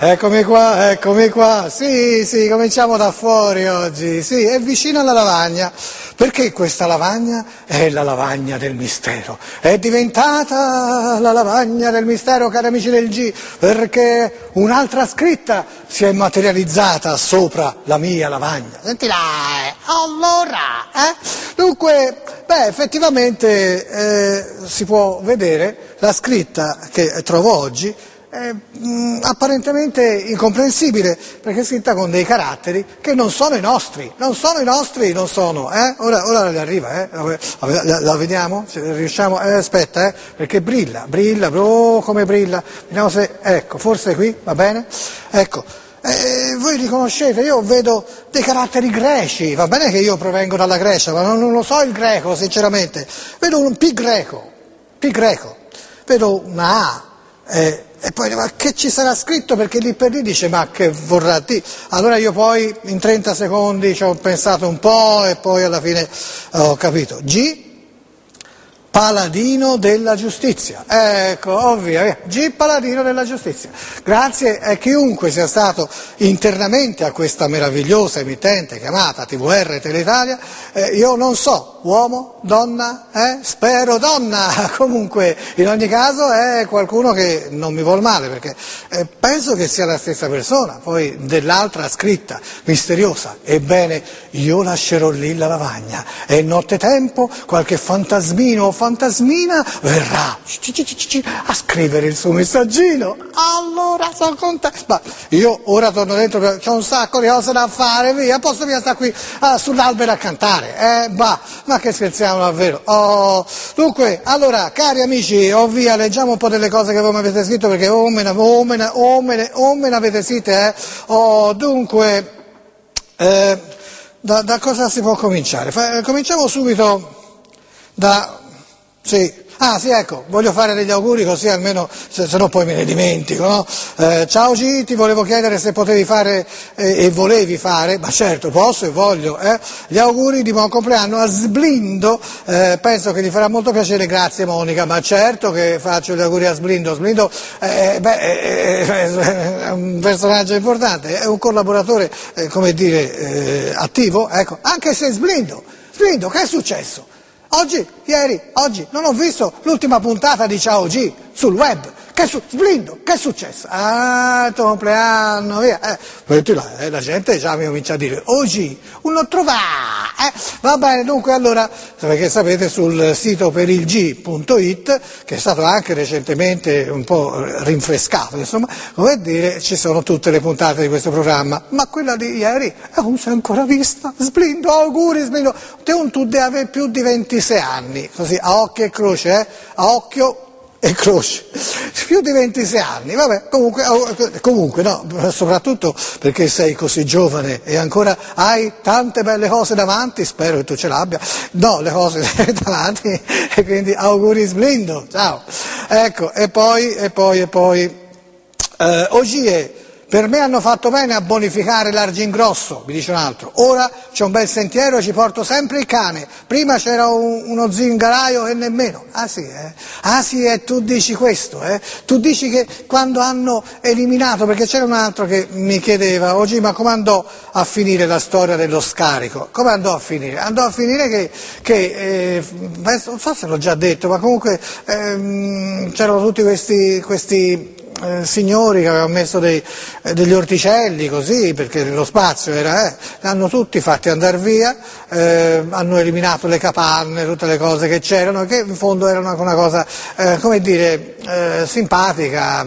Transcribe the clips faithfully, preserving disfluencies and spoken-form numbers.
Eccomi qua, eccomi qua. Sì, sì, cominciamo da fuori oggi. Sì, è vicino alla lavagna. Perché questa lavagna è la lavagna del mistero. È diventata la lavagna del mistero, cari amici del G, perché un'altra scritta si è materializzata sopra la mia lavagna. Senti là, eh. allora, eh? Dunque, beh, effettivamente eh, si può vedere la scritta che trovo oggi. È mh, apparentemente incomprensibile, perché è scritta con dei caratteri che non sono i nostri, non sono i nostri, non sono, eh? Ora, ora le arriva, eh? La, la, la vediamo? Se riusciamo, eh, aspetta, eh? Perché brilla, brilla, oh come brilla, vediamo se, ecco, forse qui, va bene? Ecco, eh, voi riconoscete, io vedo dei caratteri greci, va bene che io provengo dalla Grecia, ma non, non lo so il greco, sinceramente, vedo un P greco, P greco, vedo una A, eh, e poi ma che ci sarà scritto, perché lì per lì dice ma che vorrà dire. Allora io poi in trenta secondi ci ho pensato un po' e poi alla fine ho capito. G, paladino della giustizia, ecco, ovvio, G, paladino della giustizia. Grazie a chiunque sia stato internamente a questa meravigliosa emittente chiamata T V R Teletalia, eh, io non so, uomo, donna, eh? spero donna, comunque in ogni caso è qualcuno che non mi vuol male, perché eh, penso che sia la stessa persona, poi dell'altra scritta misteriosa, ebbene io lascerò lì la lavagna e nottetempo qualche fantasmino o fantasmina verrà a scrivere il suo messaggino, allora sono contento, ma io ora torno dentro, c'ho un sacco di cose da fare, via, posso via stare qui ah, sull'albero a cantare, eh, bah, ma che scherziamo davvero, oh, dunque, allora, cari amici, oh via, leggiamo un po' delle cose che voi mi avete scritto, perché oh me ne, oh me ne, oh me ne, oh me ne avete scritte, eh, oh, dunque, eh, da, da cosa si può cominciare? Fa, cominciamo subito da... Sì, ah sì, ecco, voglio fare degli auguri così almeno, se, se no poi me ne dimentico, no? Eh, ciao G, ti volevo chiedere se potevi fare eh, e volevi fare, ma certo posso e voglio, eh, gli auguri di buon compleanno a Sblindo, eh, penso che gli farà molto piacere, grazie Monica, ma certo che faccio gli auguri a Sblindo, Sblindo eh, beh, è, è un personaggio importante, è un collaboratore, eh, come dire, eh, attivo, ecco, anche se Sblindo, Sblindo, che è successo? Oggi, ieri, oggi, non ho visto l'ultima puntata di Ciao G sul web. Che su, Sblindo, che è successo? Ah, il tuo compleanno, via. Eh, là, eh, la gente già mi comincia a dire, oggi, uno trova, eh. Va bene, dunque allora, perché sapete sul sito perilg punto it, che è stato anche recentemente un po' rinfrescato, insomma, come dire, ci sono tutte le puntate di questo programma, ma quella di ieri, eh, non si è ancora vista. Sblindo, auguri Sblindo, te un tu devi avere più di ventisei anni, così, a occhio e croce, eh, a occhio e croce, più di ventisei anni, vabbè, comunque, comunque no, soprattutto perché sei così giovane e ancora hai tante belle cose davanti, spero che tu ce l'abbia, no, le cose davanti, e quindi auguri Sblindo, ciao, ecco, e poi, e poi, e poi, eh, Ogie, per me hanno fatto bene a bonificare l'Argingrosso, mi dice un altro, ora c'è un bel sentiero e ci porto sempre il cane, prima c'era un, uno zingaraio e nemmeno, ah sì, eh? ah sì, e tu dici questo, eh? tu dici che quando hanno eliminato, perché c'era un altro che mi chiedeva, oggi ma come andò a finire la storia dello scarico, come andò a finire? Andò a finire che, che eh, non so se l'ho già detto, ma comunque ehm, c'erano tutti questi... questi Eh, signori che avevano messo dei, eh, degli orticelli così, perché lo spazio era, eh, li hanno tutti fatti andare via, eh, hanno eliminato le capanne, tutte le cose che c'erano, che in fondo erano una cosa, eh, come dire, eh, simpatica,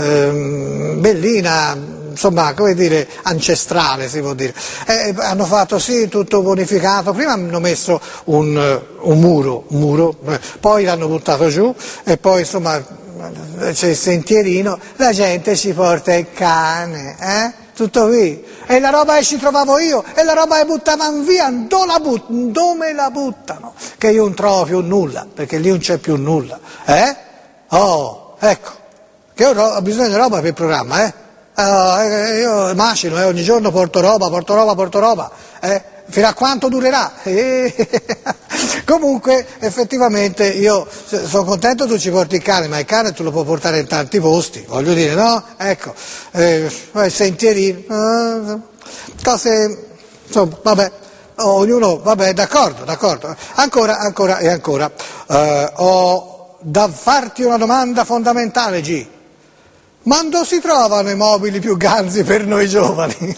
eh, bellina, insomma, come dire, ancestrale si può dire. Eh, hanno fatto sì, tutto bonificato, prima hanno messo un, un muro, un muro, eh, poi l'hanno buttato giù e poi insomma c'è il sentierino, la gente ci porta il cane, eh? Tutto qui. E la roba che ci trovavo io, e la roba che buttavano via, dove la, but- dove la buttano? Che io non trovo più nulla, perché lì non c'è più nulla, eh? Oh, ecco, che io ho bisogno di roba per il programma, eh? Uh, io macino, eh? Ogni giorno porto roba, porto roba, porto roba, eh? Fino a quanto durerà? Eh, Comunque effettivamente io sono contento tu ci porti il cane, ma il cane tu lo puoi portare in tanti posti, voglio dire, no? Ecco, eh, sentierini, eh, cose, insomma, vabbè, ognuno, vabbè, d'accordo, d'accordo. Ancora, ancora e ancora, eh, ho da farti una domanda fondamentale, G. Ma dove si trovano i mobili più ganzi per noi giovani?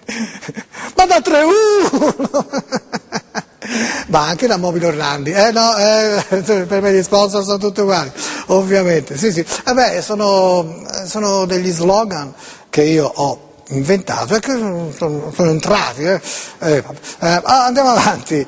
Ma da tre uno! Ma anche da Mobile Orlandi, eh no, eh, per me gli sponsor sono tutti uguali, ovviamente, sì sì, vabbè, sono, sono degli slogan che io ho inventato e che sono, sono entrati, eh. Eh, eh, andiamo avanti,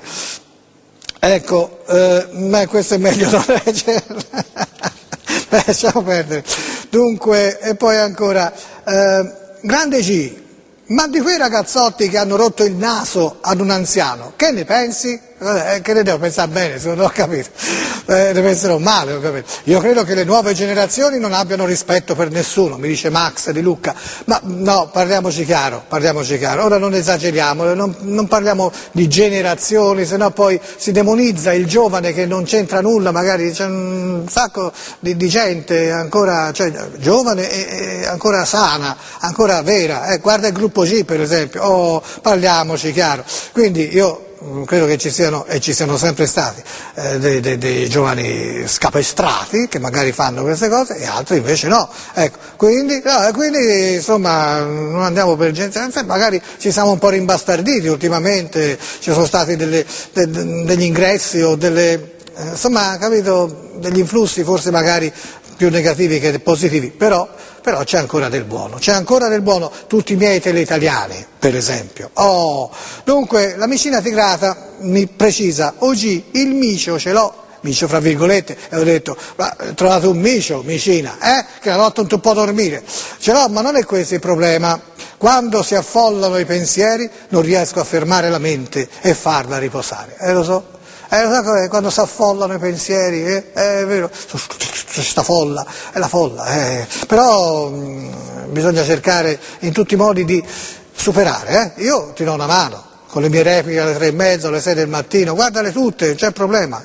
ecco, eh, ma questo è meglio non leggerlo, lasciamo perdere, dunque, e poi ancora, eh, grande G. Ma di quei ragazzotti che hanno rotto il naso ad un anziano, che ne pensi? Eh, che ne devo pensare bene, se non ho capito. Eh, ne penserò male, ho capito. Io credo che le nuove generazioni non abbiano rispetto per nessuno, mi dice Max di Lucca. Ma no, parliamoci chiaro, parliamoci chiaro. Ora non esageriamo, non, non parliamo di generazioni, sennò poi si demonizza il giovane che non c'entra nulla, magari c'è un sacco di, di gente ancora, cioè, giovane e, e ancora sana, ancora vera. Eh, guarda il gruppo G per esempio, oh, parliamoci chiaro. Quindi io credo che ci siano, e ci siano sempre stati, eh, dei, dei, dei giovani scapestrati che magari fanno queste cose e altri invece no. Ecco, quindi, no, quindi insomma non andiamo per gente, magari ci siamo un po' rimbastarditi ultimamente, ci sono stati delle, de, degli ingressi o delle, eh, insomma, capito, degli influssi forse magari più negativi che positivi, però, però c'è ancora del buono, c'è ancora del buono, tutti i miei teleitaliani, per esempio. Oh, dunque, la micina tigrata mi precisa, oggi il micio ce l'ho, micio fra virgolette, e ho detto, ma trovate un micio, micina, eh, che la notte non può dormire, ce l'ho, ma non è questo il problema, quando si affollano i pensieri non riesco a fermare la mente e farla riposare, eh lo so. Eh, lo so, quando si affollano i pensieri, eh, è vero, questa folla, è la folla, eh. Però mh, bisogna cercare in tutti i modi di superare, eh. Io ti do una mano, con le mie repliche alle tre e mezzo, alle sei del mattino, guardale tutte, non c'è problema.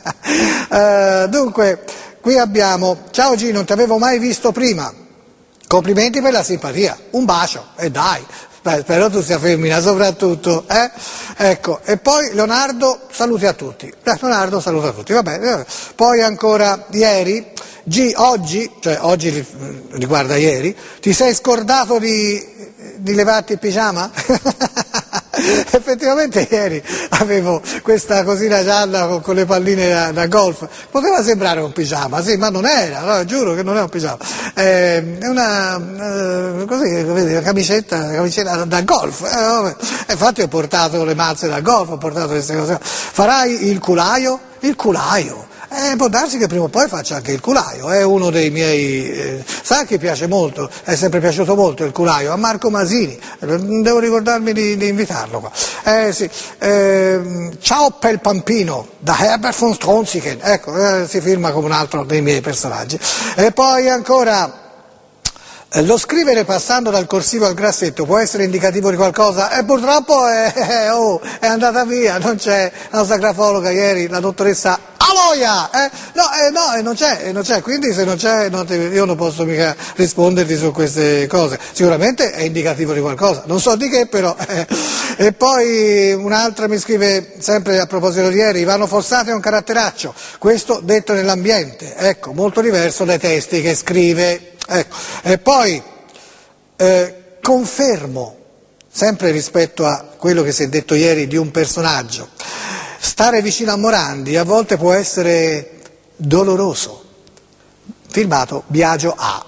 eh, dunque, qui abbiamo, ciao G, non ti avevo mai visto prima, complimenti per la simpatia, un bacio, e eh, dai. Beh, spero tu sia femmina soprattutto, eh? Ecco, e poi Leonardo, saluti a tutti. Eh, Leonardo saluta a tutti, va bene, va bene. Poi ancora ieri, G, oggi, cioè oggi riguarda ieri, ti sei scordato di, di levarti il pigiama? Effettivamente ieri avevo questa cosina gialla con, con le palline da, da golf, poteva sembrare un pigiama, sì, ma non era, no, giuro che non è un pigiama, eh, è una, eh, così, vedi, una camicetta, una camicetta da golf, eh, infatti ho portato le mazze da golf, ho portato queste cose. Farai il culaio? Il culaio? Eh, può darsi che prima o poi faccia anche il culaio, è uno dei miei, eh, sa che piace molto, è sempre piaciuto molto il culaio, a Marco Masini, devo ricordarmi di, di invitarlo qua. Eh, sì. eh, ciao Pel Pampino, da Herbert von Stronzichen, ecco, eh, si firma come un altro dei miei personaggi. E poi ancora... Lo scrivere passando dal corsivo al grassetto può essere indicativo di qualcosa? E purtroppo è, è, oh, è andata via, non c'è la nostra grafologa ieri, la dottoressa Aloia! Eh? No, eh, no, non c'è, non c'è, quindi se non c'è non ti, io non posso mica risponderti su queste cose. Sicuramente è indicativo di qualcosa, non so di che però. Eh. E poi un'altra mi scrive, sempre a proposito di ieri, Ivano Fossati è un caratteraccio, questo detto nell'ambiente, ecco, molto diverso dai testi che scrive. Ecco. E poi eh, confermo, sempre rispetto a quello che si è detto ieri di un personaggio, stare vicino a Morandi a volte può essere doloroso. Firmato Biagio A.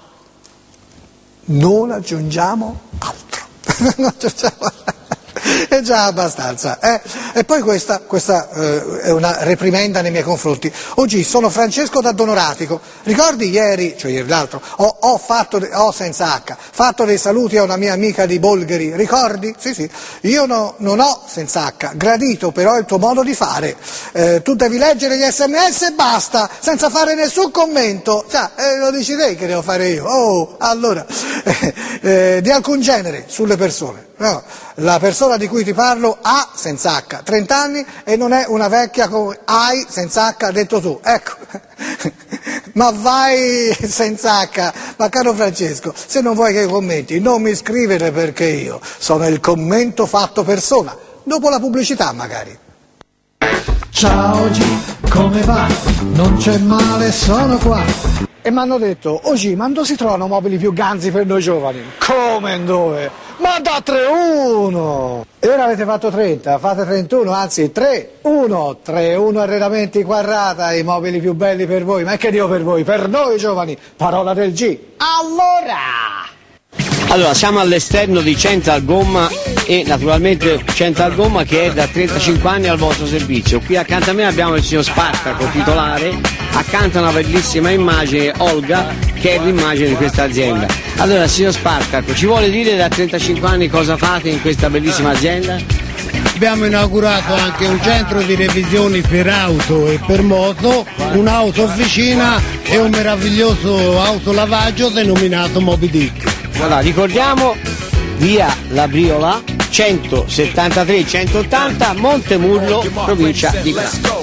Non aggiungiamo altro. non aggiungiamo altro. È già abbastanza. Eh? E poi questa, questa eh, è una reprimenda nei miei confronti. Oggi sono Francesco da Donoratico. Ricordi ieri, cioè ieri l'altro, ho, ho fatto, ho senza H, fatto dei saluti a una mia amica di Bolgheri. Ricordi? Sì, sì. Io no, non ho senza H, gradito però il tuo modo di fare. Eh, tu devi leggere gli sms e basta, senza fare nessun commento. Cioè, eh, lo dici lei che devo fare io. Oh, allora, eh, eh, di alcun genere sulle persone. No, la persona di cui ti parlo ha, senza H, trenta anni e non è una vecchia come hai, senza H, detto tu. Ecco, ma vai senza H, ma caro Francesco, se non vuoi che commenti, non mi scrivere perché io sono il commento fatto persona, dopo la pubblicità magari. Ciao G, come va? Non c'è male, sono qua. E mi hanno detto, oh G, ma dove si trovano mobili più ganzi per noi giovani? Come dove? Ma da tre uno! E ora avete fatto trenta, fate trentuno, anzi tre uno, tre uno arredamenti Quarrata, i mobili più belli per voi, ma che Dio per voi, per noi giovani, parola del G. Allora! Allora, siamo all'esterno di Central Gomma e naturalmente Central Gomma che è da trentacinque anni al vostro servizio. Qui accanto a me abbiamo il signor Spartaco, titolare, accanto a una bellissima immagine, Olga, che è l'immagine di questa azienda. Allora, signor Spartaco, ci vuole dire da trentacinque anni cosa fate in questa bellissima azienda? Abbiamo inaugurato anche un centro di revisioni per auto e per moto, un'auto officina e un meraviglioso autolavaggio denominato Moby Dick. Allora, ricordiamo, via La Briola, centosettantatré centottanta, Montemurlo, provincia di Grado.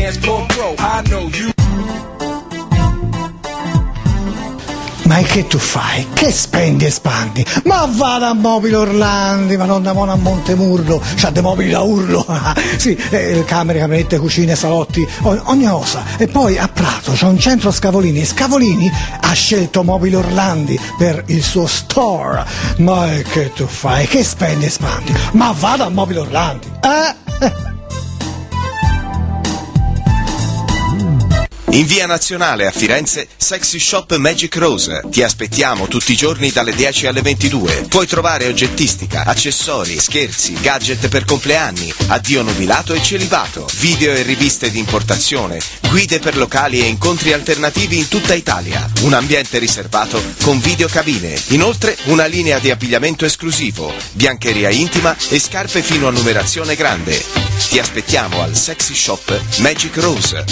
Ma che tu fai? Che spendi e spandi? Ma vada a Mobili Orlandi, ma non da Mona a Montemurlo, c'ha dei mobili da urlo, sì, eh, camere, camerette, cucine, salotti, ogni cosa. E poi a Prato c'è un centro Scavolini, e Scavolini ha scelto Mobili Orlandi per il suo store. Ma che tu fai? Che spendi e spandi? Ma vada a Mobili Orlandi, eh? In via Nazionale a Firenze, Sexy Shop Magic Rose. Ti aspettiamo tutti i giorni dalle dieci alle ventidue. Puoi trovare oggettistica, accessori, scherzi, gadget per compleanni, addio nubilato e celibato, video e riviste di importazione, guide per locali e incontri alternativi in tutta Italia. Un ambiente riservato con videocabine. Inoltre una linea di abbigliamento esclusivo, biancheria intima e scarpe fino a numerazione grande. Ti aspettiamo al Sexy Shop Magic Rose.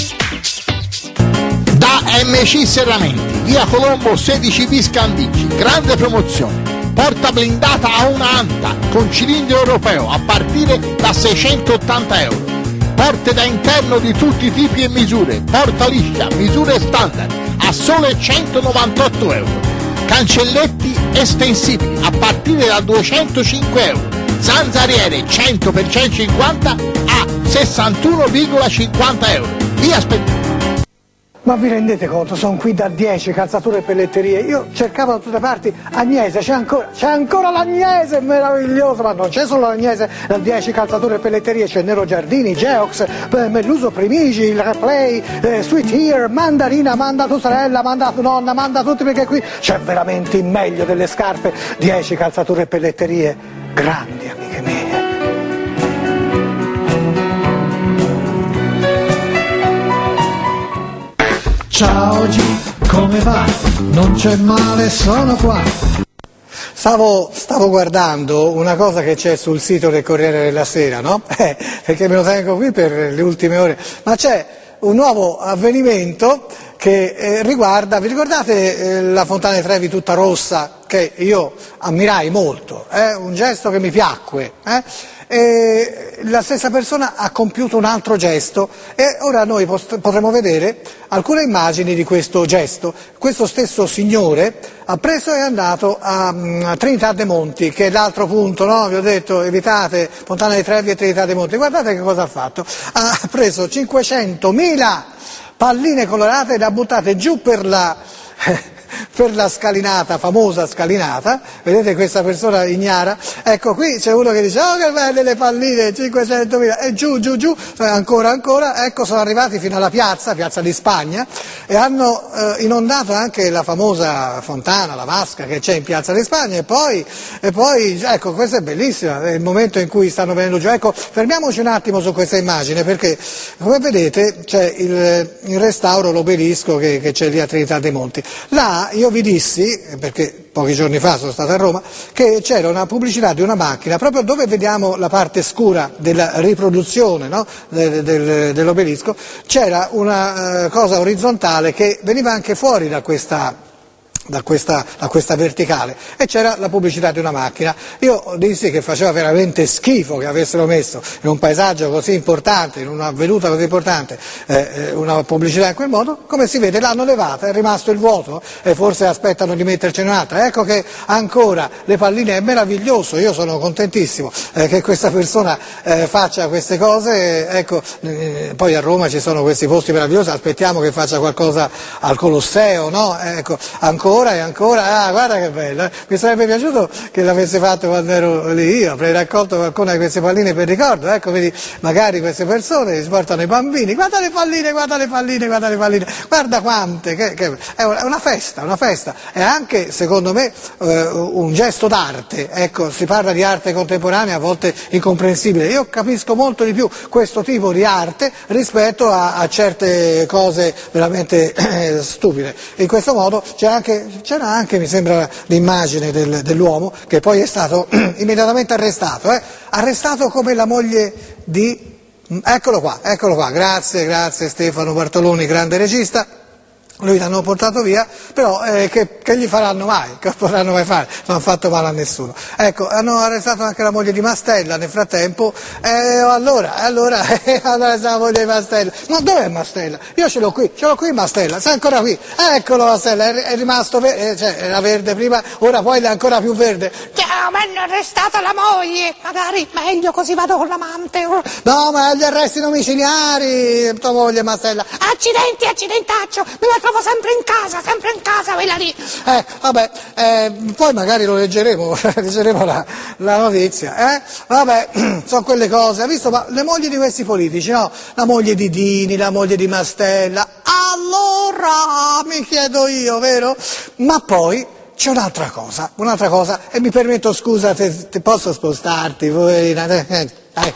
Da M C Serramenti, via Colombo sedici bis Candici, grande promozione. Porta blindata a una anta con cilindro europeo a partire da seicentottanta euro. Porte da interno di tutti i tipi e misure, porta liscia, misure standard a sole centonovantotto euro. Cancelletti estensibili a partire da duecentocinque euro. Zanzariere cento per centocinquanta a sessantuno virgola cinquanta euro. Vi aspettiamo. Ma vi rendete conto? Sono qui da dieci, calzature e pelletterie. Io cercavo da tutte parti Agnese, c'è ancora, c'è ancora l'Agnese, meraviglioso, ma non c'è solo l'Agnese, da dieci calzature e pelletterie, c'è Nero Giardini, Geox, eh, Melluso Primigi, il Replay, eh, Sweet Ear, Mandarina, manda tua sorella, manda tua nonna, manda tutti perché qui c'è veramente il meglio delle scarpe, dieci calzature e pelletterie, grandi amiche mie. Ciao G, come va? Non c'è male, sono qua. Stavo, stavo guardando una cosa che c'è sul sito del Corriere della Sera, no? Eh, perché me lo tengo qui per le ultime ore, ma c'è un nuovo avvenimento che eh, riguarda, vi ricordate eh, la Fontana dei Trevi tutta rossa, che io ammirai molto, eh? Un gesto che mi piacque, eh? E la stessa persona ha compiuto un altro gesto e ora noi potremo vedere alcune immagini di questo gesto. Questo stesso signore ha preso e è andato a, a Trinità dei Monti, che è l'altro punto, no? Vi ho detto evitate Fontana dei Trevi e Trinità dei Monti. Guardate che cosa ha fatto, ha preso cinquecentomila palline colorate e le ha buttate giù per la... per la scalinata, famosa scalinata, vedete questa persona ignara, ecco qui c'è uno che dice oh che belle le palline, cinquecentomila, e giù, giù, giù, ancora, ancora, ecco sono arrivati fino alla piazza, piazza di Spagna, e hanno eh, inondato anche la famosa fontana, la vasca che c'è in piazza di Spagna, e poi, e poi, ecco questa è bellissima, è il momento in cui stanno venendo giù, ecco fermiamoci un attimo su questa immagine, perché come vedete c'è il, il restauro, l'obelisco che, che c'è lì a Trinità dei Monti, là io vi dissi, perché pochi giorni fa sono stato a Roma, che c'era una pubblicità di una macchina, proprio dove vediamo la parte scura della riproduzione, no? del, del, dell'obelisco, c'era una uh, cosa orizzontale che veniva anche fuori da questa, Da questa, da questa verticale, e c'era la pubblicità di una macchina. Io dissi che faceva veramente schifo che avessero messo in un paesaggio così importante, in una veduta così importante, eh, una pubblicità in quel modo. Come si vede l'hanno levata, è rimasto il vuoto e forse aspettano di mettercene un'altra. Ecco che ancora le palline è meraviglioso, io sono contentissimo eh, che questa persona eh, faccia queste cose. Ecco, eh, poi a Roma ci sono questi posti meravigliosi, aspettiamo che faccia qualcosa al Colosseo, no? Ecco, ancora e ancora, ah guarda che bello, eh. Mi sarebbe piaciuto che l'avesse fatto quando ero lì io, avrei raccolto qualcuna di queste palline per ricordo, ecco, vedi, magari queste persone si portano i bambini, guarda le palline, guarda le palline, guarda le palline, guarda quante, che, che, è una festa, una festa, è anche secondo me eh, un gesto d'arte, ecco, si parla di arte contemporanea a volte incomprensibile, io capisco molto di più questo tipo di arte rispetto a, a certe cose veramente eh, stupide. In questo modo c'è anche c'era anche, mi sembra, l'immagine del, dell'uomo che poi è stato immediatamente arrestato, eh? arrestato come la moglie di... Eccolo qua, eccolo qua, grazie, grazie Stefano Bartoloni, grande regista. Lui l'hanno portato via, però eh, che, che gli faranno mai? Che potranno mai fare? Non hanno fatto male a nessuno. Ecco, hanno arrestato anche la moglie di Mastella nel frattempo, e eh, allora, allora, hanno arrestato la moglie di Mastella. Ma dov'è Mastella? Io ce l'ho qui, ce l'ho qui Mastella, sei ancora qui. Eccolo Mastella, è, è rimasto verde, cioè era verde prima, ora poi è ancora più verde. Ciao, mi hanno arrestato la moglie, magari meglio così vado con l'amante. No, ma gli arresti domiciliari, tua moglie Mastella. Accidenti, accidentaccio, mi la trovo sempre in casa, sempre in casa, quella lì. Eh, vabbè, eh, poi magari lo leggeremo, leggeremo la, la notizia, eh? Vabbè, sono quelle cose, ha visto, ma le mogli di questi politici, no? La moglie di Dini, la moglie di Mastella, allora mi chiedo io, vero? Ma poi c'è un'altra cosa, un'altra cosa, e mi permetto, scusa, te, te posso spostarti, poverina, eh, eh.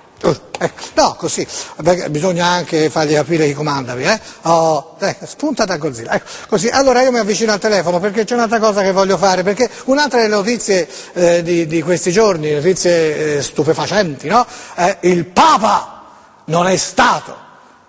Eh, no, così, perché bisogna anche fargli capire chi comandavi, eh? Oh, eh, spunta da Godzilla, ecco, così. Allora io mi avvicino al telefono perché c'è un'altra cosa che voglio fare, perché un'altra delle notizie eh, di, di questi giorni, notizie eh, stupefacenti, no? Eh, il Papa non è stato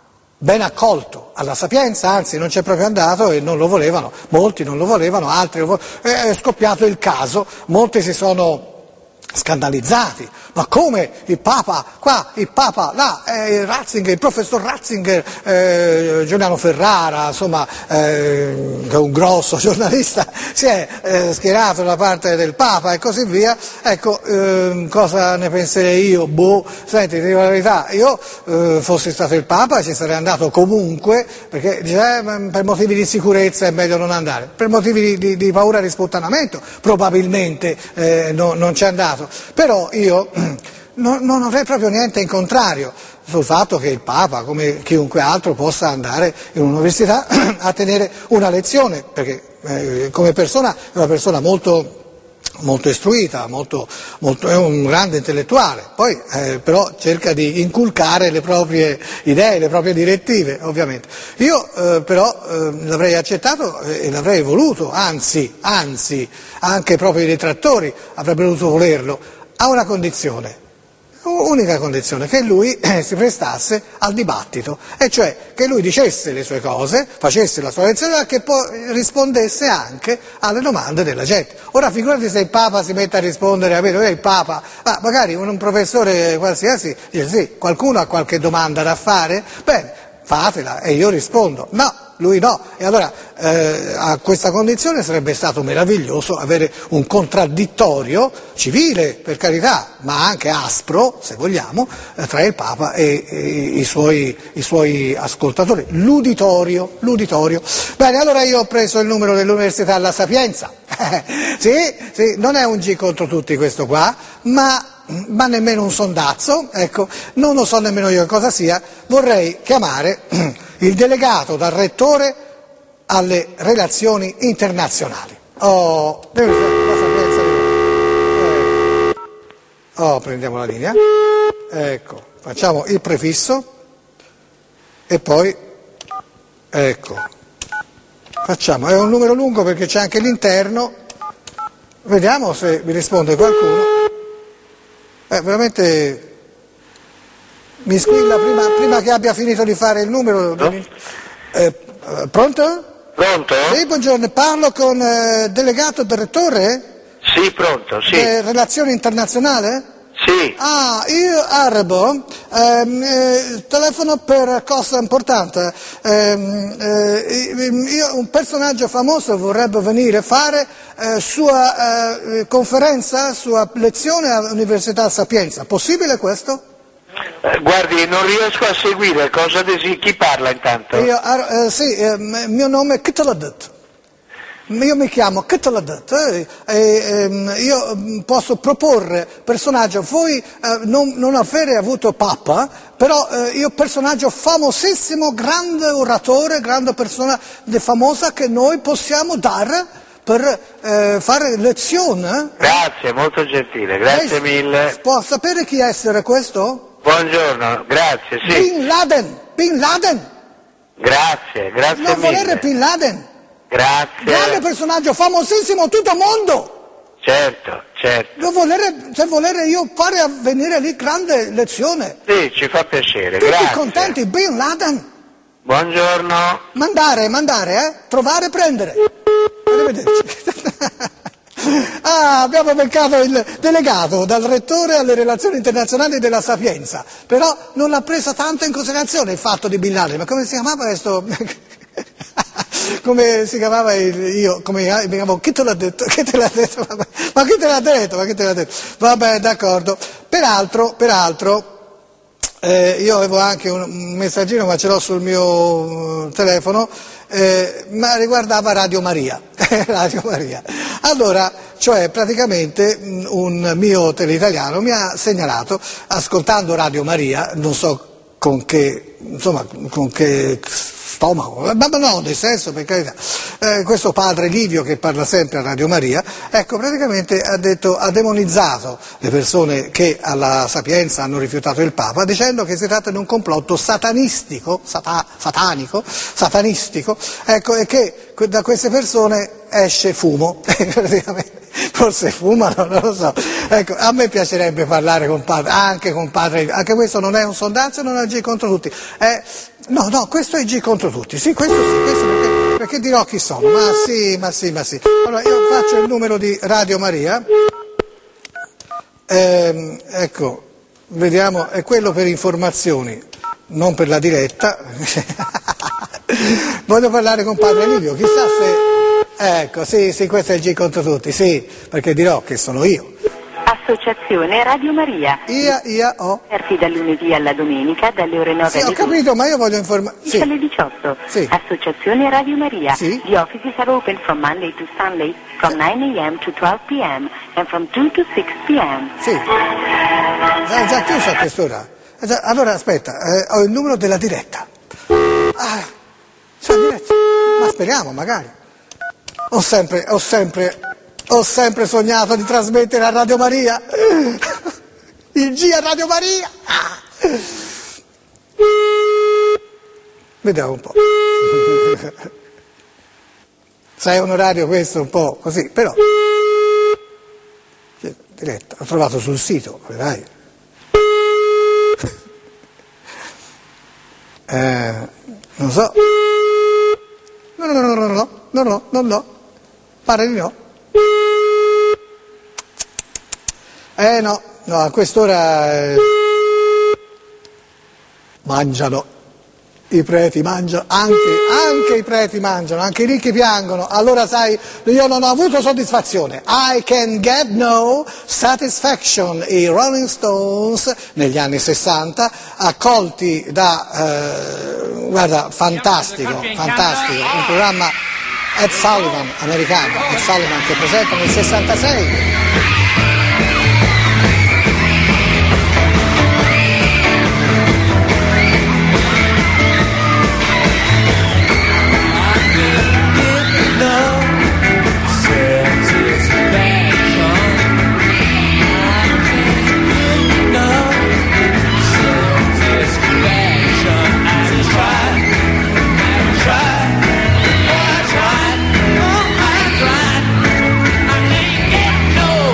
ben accolto alla Sapienza, anzi non c'è proprio andato e non lo volevano, molti non lo volevano, altri lo volevano, è scoppiato il caso, molti si sono scandalizzati, ma come il Papa qua, il Papa là, eh, Ratzinger, il professor Ratzinger, eh, Giuliano Ferrara, insomma, eh, che è un grosso giornalista, si è eh, schierato dalla parte del Papa e così via. Ecco, eh, cosa ne penserei io? Boh, senti, ti dico la verità, io eh, fossi stato il Papa ci sarei andato comunque, perché dice, eh, per motivi di sicurezza è meglio non andare, per motivi di, di, di paura di sputtanamento probabilmente eh, no, non c'è andato. Però io non, non avrei proprio niente in contrario sul fatto che il Papa, come chiunque altro, possa andare in un'università a tenere una lezione, perché eh, come persona è una persona molto, molto istruita, molto, molto, è un grande intellettuale, poi eh, però cerca di inculcare le proprie idee, le proprie direttive, ovviamente. Io eh, però eh, l'avrei accettato e l'avrei voluto, anzi, anzi, anche proprio i detrattori avrebbero dovuto volerlo, a una condizione. Unica condizione, che lui eh, si prestasse al dibattito, e cioè che lui dicesse le sue cose, facesse la sua lezione e che poi rispondesse anche alle domande della gente. Ora figurati se il Papa si mette a rispondere, capito, il Papa, ma magari un, un professore qualsiasi dice sì, qualcuno ha qualche domanda da fare, bene, fatela e io rispondo, no. Lui no, e allora eh, a questa condizione sarebbe stato meraviglioso avere un contraddittorio civile, per carità, ma anche aspro, se vogliamo, eh, tra il Papa e, e i, suoi, i suoi ascoltatori, l'uditorio, l'uditorio. Bene, allora io ho preso il numero dell'Università La Sapienza, sì, sì, non è un G contro tutti questo qua, ma... ma nemmeno un sondazzo, ecco, non lo so nemmeno io che cosa sia, vorrei chiamare il delegato dal rettore alle relazioni internazionali. Oh, deve la sapienza di... eh. Oh, prendiamo la linea, ecco, facciamo il prefisso e poi, ecco, facciamo, è un numero lungo perché c'è anche l'interno, vediamo se mi risponde qualcuno. Eh, veramente mi squilla prima, prima che abbia finito di fare il numero. No? Eh, pronto? Pronto? Sì, buongiorno, parlo con eh, delegato del rettore? Sì, pronto, sì. Eh, relazioni internazionali? Sì. Ah, io Arabo, ehm, eh, telefono per cosa importante. Ehm, eh, io, un personaggio famoso vorrebbe venire a fare eh, sua eh, conferenza, sua lezione all'Università Sapienza. Possibile questo? Eh, guardi, non riesco a seguire, cosa desi- chi parla intanto? Io, eh, sì, eh, il mio nome è Kitteladet. Io mi chiamo Kitteladet eh, e ehm, io posso proporre personaggio, voi eh, non, non avete avuto papa, però eh, io personaggio famosissimo, grande oratore, grande persona famosa che noi possiamo dare per eh, fare lezione. Grazie, molto gentile, grazie Lei mille. Può sapere chi essere questo? Buongiorno, grazie, sì. Bin Laden, Bin Laden. Grazie, grazie Non volere mille. Bin Laden. Grazie. Grande personaggio, famosissimo tutto il mondo. Certo, certo. Non volere, se volere io fare a venire lì grande lezione. Sì, ci fa piacere, Tutti grazie. contenti, Bin Laden. Buongiorno. Mandare, mandare, eh? Trovare, prendere. Arrivederci. Ah, abbiamo beccato il delegato dal rettore alle relazioni internazionali della Sapienza, però non l'ha presa tanto in considerazione il fatto di Bin Laden, ma come si chiamava questo? Come si chiamava il, io, come mi chiamavo, chi te l'ha detto? Chi te l'ha detto? Vabbè. Ma chi te l'ha detto? Ma chi te l'ha detto? Vabbè, d'accordo. Peraltro, peraltro, eh, io avevo anche un, un messaggino, ma ce l'ho sul mio telefono, eh, ma riguardava Radio Maria. Radio Maria. Allora, cioè praticamente un mio teleitaliano mi ha segnalato, ascoltando Radio Maria, non so con che, insomma, con che stomaco, ma no, nel senso, per carità, eh, questo padre Livio che parla sempre a Radio Maria, ecco, praticamente ha detto, ha demonizzato le persone che alla Sapienza hanno rifiutato il Papa, dicendo che si tratta di un complotto satanistico, sata, satanico, satanistico, ecco, e che da queste persone esce fumo, praticamente. Forse fumano, non lo so. Ecco, a me piacerebbe parlare con padre, anche con padre, anche questo non è un sondaggio, non è G contro tutti. È, no, no, questo è G contro tutti, sì, questo sì, questo perché, perché dirò chi sono, ma sì, ma sì, ma sì. Allora, io faccio il numero di Radio Maria, ehm, ecco, vediamo, è quello per informazioni, non per la diretta. Voglio parlare con padre Livio, chissà se... Ecco, sì, sì, questo è il G contro tutti, sì, perché dirò che sono io. Associazione Radio Maria. Ia, ia, o. Aperti dal lunedì alla domenica, dalle ore nove Sì, alle ho capito, ma io voglio informare... Sì. alle diciotto. Sì. Associazione Radio Maria. Sì. The offices are open from Monday to Sunday, from nine a m to twelve p m and from two to six p m Sì. È già chiuso a quest'ora. Allora, aspetta, eh, ho il numero della diretta. Ah, c'è la diretta. Ma speriamo, magari. Ho sempre, ho sempre, ho sempre sognato di trasmettere a Radio Maria, il G a Radio Maria. Vediamo un po'. Sai, un orario questo un po' così, però. Diretta, ho trovato sul sito, vedrai. Eh, non so. No, no, no, no, no, no, no, no, no, no. Pare di no. Eh no, no, a quest'ora eh, mangiano, i preti mangiano, anche, anche i preti mangiano, anche i ricchi piangono. Allora sai, io non ho avuto soddisfazione. I can get no satisfaction. I Rolling Stones negli anni sessanta, accolti da, eh, guarda, fantastico, fantastico, un programma Ed Sullivan, americano, Ed Sullivan che presenta nel sessantasei. No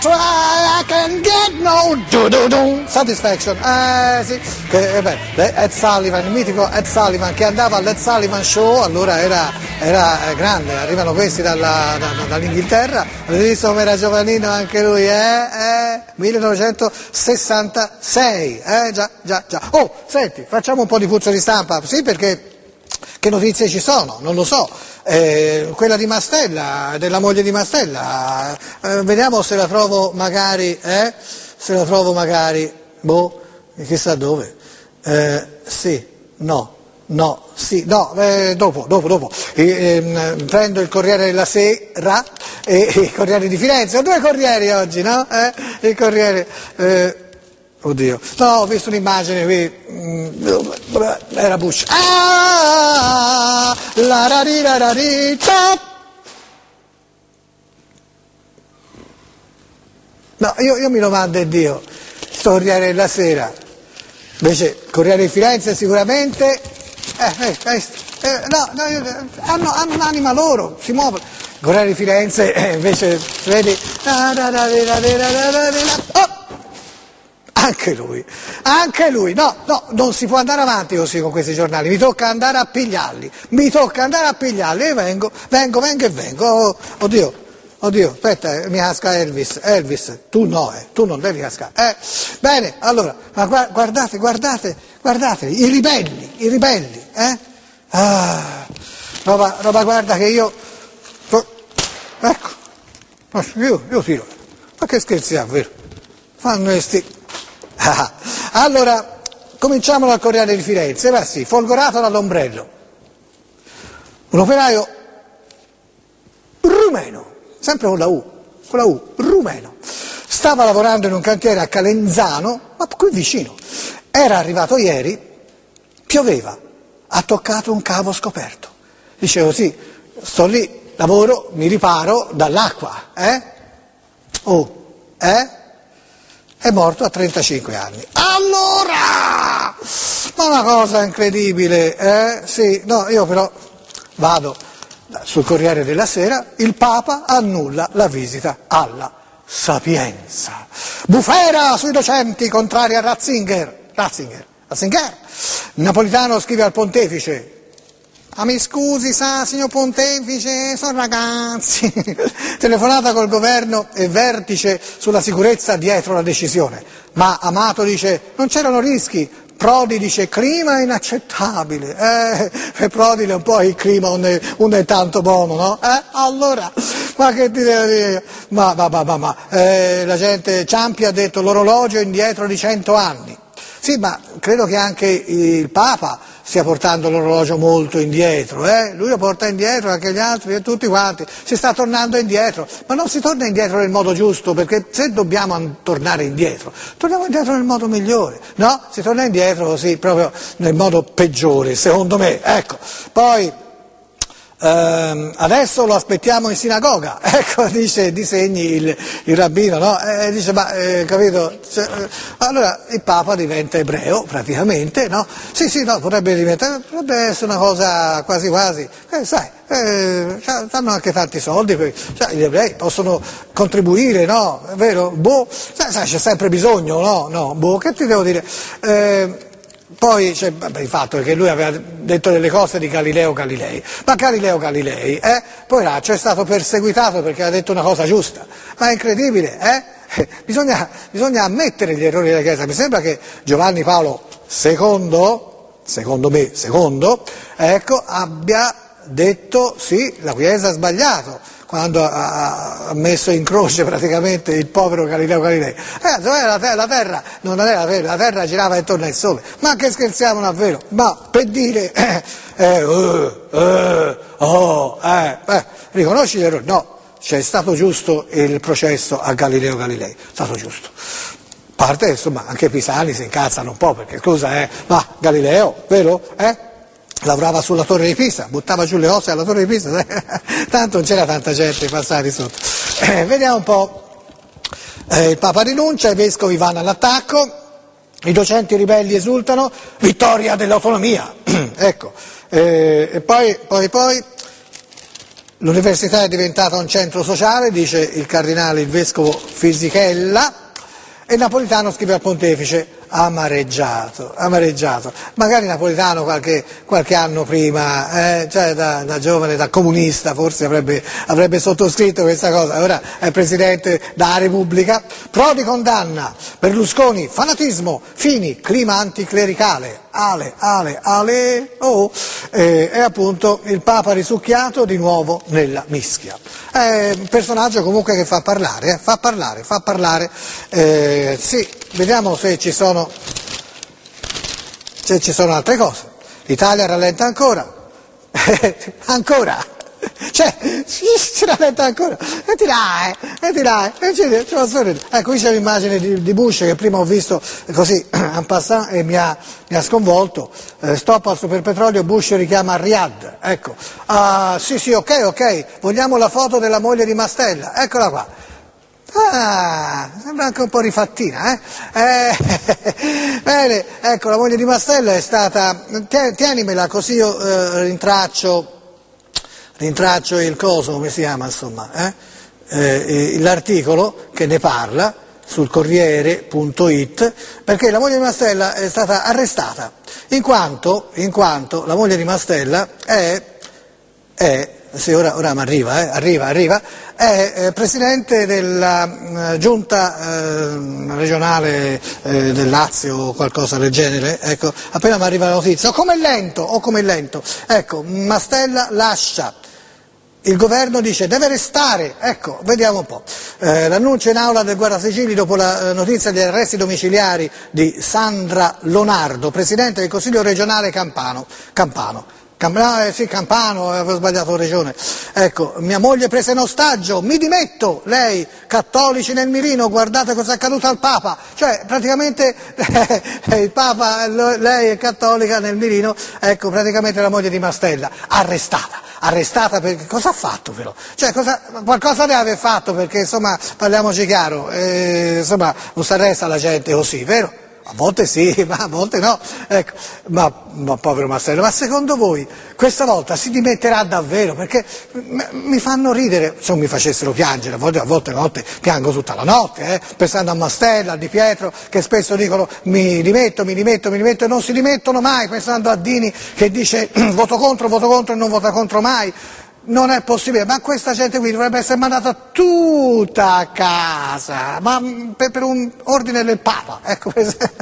try, I can get no do-do-do. Satisfaction, eh sì, che, eh beh, Ed Sullivan, il mitico Ed Sullivan che andava all'Ed Sullivan Show, allora era, era grande, arrivano questi dalla, da, dall'Inghilterra, avete visto come era giovanino anche lui, eh? eh? millenovecentosessantasei, eh? Già, già, già. Oh, senti, facciamo un po' di puzzo di stampa, sì, perché che notizie ci sono? Non lo so. Eh, quella di Mastella, della moglie di Mastella, eh, vediamo se la trovo magari, eh? Se la trovo magari, boh, chissà dove. Eh, sì, no, no, sì, no, eh, dopo, dopo, dopo. Eh, eh, prendo il Corriere della Sera e il Corriere di Firenze, ho due Corrieri oggi, no? Eh? Il Corriere... Eh, Oddio, no, ho visto un'immagine qui, era Bush. Ah, la ra ri ra ra ri, no, io, io mi lo mando e Dio, sto Corriere della Sera, invece Corriere di Firenze sicuramente, eh, eh, eh, eh, no, no, hanno, hanno un'anima loro, si muovono. Corriere di Firenze eh, invece, vedi, oh! Anche lui, anche lui, no, no, non si può andare avanti così con questi giornali, mi tocca andare a pigliarli, mi tocca andare a pigliarli e vengo, vengo, vengo e vengo, oh, oddio, oddio, aspetta, mi casca Elvis, Elvis, tu no, eh, tu non devi cascare, eh, bene, allora, ma guardate, guardate, guardate, i ribelli, i ribelli, eh, ah, roba, roba, guarda che io, ecco, io, io tiro, ma che scherziamo, vero, fanno questi... Ah, allora, cominciamo dal Corriere di Firenze, ma sì, folgorato dall'ombrello. Un operaio rumeno, sempre con la U, con la U, rumeno, stava lavorando in un cantiere a Calenzano, ma qui vicino. Era arrivato ieri, pioveva, ha toccato un cavo scoperto. Dicevo sì, sto lì, lavoro, mi riparo dall'acqua, eh? Oh, eh? È morto a trentacinque anni. Allora! Ma una cosa incredibile, eh? Sì, no, io però vado sul Corriere della Sera, il Papa annulla la visita alla Sapienza. Bufera sui docenti contrari a Ratzinger. Ratzinger. Ratzinger. Napolitano scrive al Pontefice. Ah, mi scusi, sa, signor Pontefice, sono ragazzi. Telefonata col governo e vertice sulla sicurezza dietro la decisione. Ma Amato dice, non c'erano rischi. Prodi dice, clima inaccettabile. Eh, per Prodi è un po' il clima non è, non è tanto buono, no? Eh, allora, ma che ti devo dire? Ma, ma, ma, ma, ma. Eh, la gente, Ciampi ha detto, l'orologio è indietro di cento anni. Sì, ma credo che anche il Papa stia portando l'orologio molto indietro, eh? Lui lo porta indietro, anche gli altri e tutti quanti, si sta tornando indietro, ma non si torna indietro nel modo giusto, perché se dobbiamo tornare indietro, torniamo indietro nel modo migliore, no? Si torna indietro così, proprio nel modo peggiore, secondo me, ecco. Poi, ehm, adesso lo aspettiamo in sinagoga, ecco, dice, disegni il, il rabbino, no? E dice, ma, eh, capito, cioè, eh, allora il Papa diventa ebreo, praticamente, no? Sì, sì, no, potrebbe diventare, potrebbe essere una cosa quasi quasi, eh, sai, eh, hanno anche tanti soldi, cioè, gli ebrei possono contribuire, no? È vero? Boh, sai, sai, c'è sempre bisogno, no? No, boh, che ti devo dire? Eh, Poi c'è il fatto che lui aveva detto delle cose di Galileo Galilei, ma Galileo Galilei, eh, poveraccio, è stato perseguitato perché ha detto una cosa giusta, ma è incredibile, eh? Bisogna, bisogna ammettere gli errori della Chiesa. Mi sembra che Giovanni Paolo secondo, secondo me, secondo, ecco, abbia detto sì, la Chiesa ha sbagliato quando ha, ha messo in croce praticamente il povero Galileo Galilei. Eh, la, terra, la terra non era vera, la terra girava intorno al sole. Ma che scherziamo davvero? Ma per dire, eh, eh, uh, uh, oh, eh, eh, riconosci gli errori? No, c'è stato giusto il processo a Galileo Galilei, è stato giusto. A parte, insomma, anche i pisani si incazzano un po', perché scusa, eh, ma Galileo, vero? Eh? Lavorava sulla torre di Pisa, buttava giù le ossa alla torre di Pisa, tanto non c'era tanta gente passare sotto. Eh, vediamo un po', eh, il Papa rinuncia, i vescovi vanno all'attacco, i docenti ribelli esultano, vittoria dell'autonomia, ecco, eh, e poi, poi, poi, L'università è diventata un centro sociale, dice il cardinale, il vescovo Fisichella, e Napolitano scrive al pontefice: amareggiato, amareggiato. Magari Napolitano qualche, qualche anno prima, eh, cioè da, da giovane, da comunista, forse avrebbe, avrebbe sottoscritto questa cosa. Ora è presidente della Repubblica. Prodi condanna, Berlusconi fanatismo, Fini clima anticlericale, ale, ale, ale, oh, eh, è appunto il Papa risucchiato di nuovo nella mischia. È un personaggio comunque che fa parlare, eh, fa parlare, fa parlare, eh, sì, vediamo se ci sono, se ci sono altre cose. L'Italia rallenta ancora, ancora, cioè, si rallenta ancora, e ti là, e ti là, e ci, ci posso ridere. Ecco, qui c'è l'immagine di, di Bush che prima ho visto così, en passant, e mi ha, mi ha sconvolto. Eh, stop al superpetrolio, Bush richiama Riyadh, ecco. Uh, sì, sì, ok, ok, vogliamo la foto della moglie di Mastella, eccola qua. Ah, sembra anche un po' rifattina, eh? eh bene, ecco, la moglie di Mastella è stata, tienimela così io eh, rintraccio, rintraccio il coso, come si chiama, insomma, eh? Eh, l'articolo che ne parla sul Corriere punto it, perché la moglie di Mastella è stata arrestata, in quanto, in quanto la moglie di Mastella è, è sì, ora, ora mi arriva, eh, arriva, arriva, è eh, presidente della eh, giunta eh, regionale eh, del Lazio o qualcosa del genere, ecco, appena mi arriva la notizia, o come lento, o come lento, ecco, Mastella lascia. Il governo dice deve restare, ecco, vediamo un po'. Eh, l'annuncio in aula del Guardasigilli dopo la eh, notizia degli arresti domiciliari di Sandra Lonardo, presidente del Consiglio regionale Campano. Campano. Camp- eh, sì, Campano, avevo sbagliato regione. Ecco, mia moglie presa in ostaggio, mi dimetto, lei, cattolici nel mirino, guardate cosa è accaduto al Papa. Cioè, praticamente eh, il Papa, lei è cattolica nel mirino, ecco, praticamente la moglie di Mastella, arrestata. Arrestata perché cosa ha fatto però? Cioè cosa, qualcosa deve aver fatto perché insomma parliamoci chiaro, eh, insomma non si arresta la gente così, vero? A volte sì, ma a volte no, ecco, ma, ma povero Mastella, ma secondo voi questa volta si dimetterà davvero? Perché mi fanno ridere, se non mi facessero piangere, a volte a volte, a volte piango tutta la notte, eh, pensando a Mastella, a Di Pietro, che spesso dicono mi dimetto, mi dimetto, mi dimetto e non si dimettono mai, pensando a Dini che dice voto contro, voto contro e non vota contro mai. Non è possibile, ma questa gente qui dovrebbe essere mandata tutta a casa, ma per, per un ordine del Papa, ecco,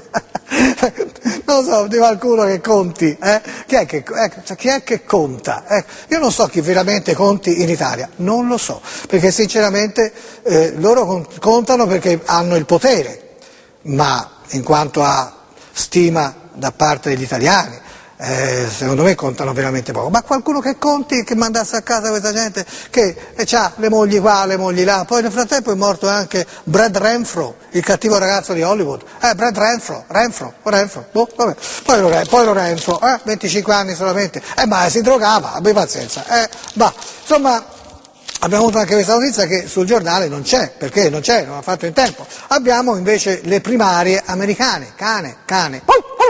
non so, di qualcuno che conti, eh? Chi è che, ecco, cioè, chi è che conta? Ecco, io non so chi veramente conti in Italia, non lo so, perché sinceramente eh, loro contano perché hanno il potere, ma in quanto a stima da parte degli italiani, Eh, secondo me contano veramente poco, ma qualcuno che conti, che mandasse a casa questa gente che eh, ha le mogli qua, le mogli là. Poi nel frattempo è morto anche Brad Renfro, il cattivo ragazzo di Hollywood, eh, Brad Renfro, Renfro, Renfro, boh, vabbè. Poi, lo, poi lo Renfro, eh, venticinque anni solamente, eh, ma si drogava, abbi pazienza, eh, bah, insomma. Abbiamo avuto anche questa notizia che sul giornale non c'è, perché non c'è, non ha fatto in tempo. Abbiamo invece le primarie americane, cane, cane.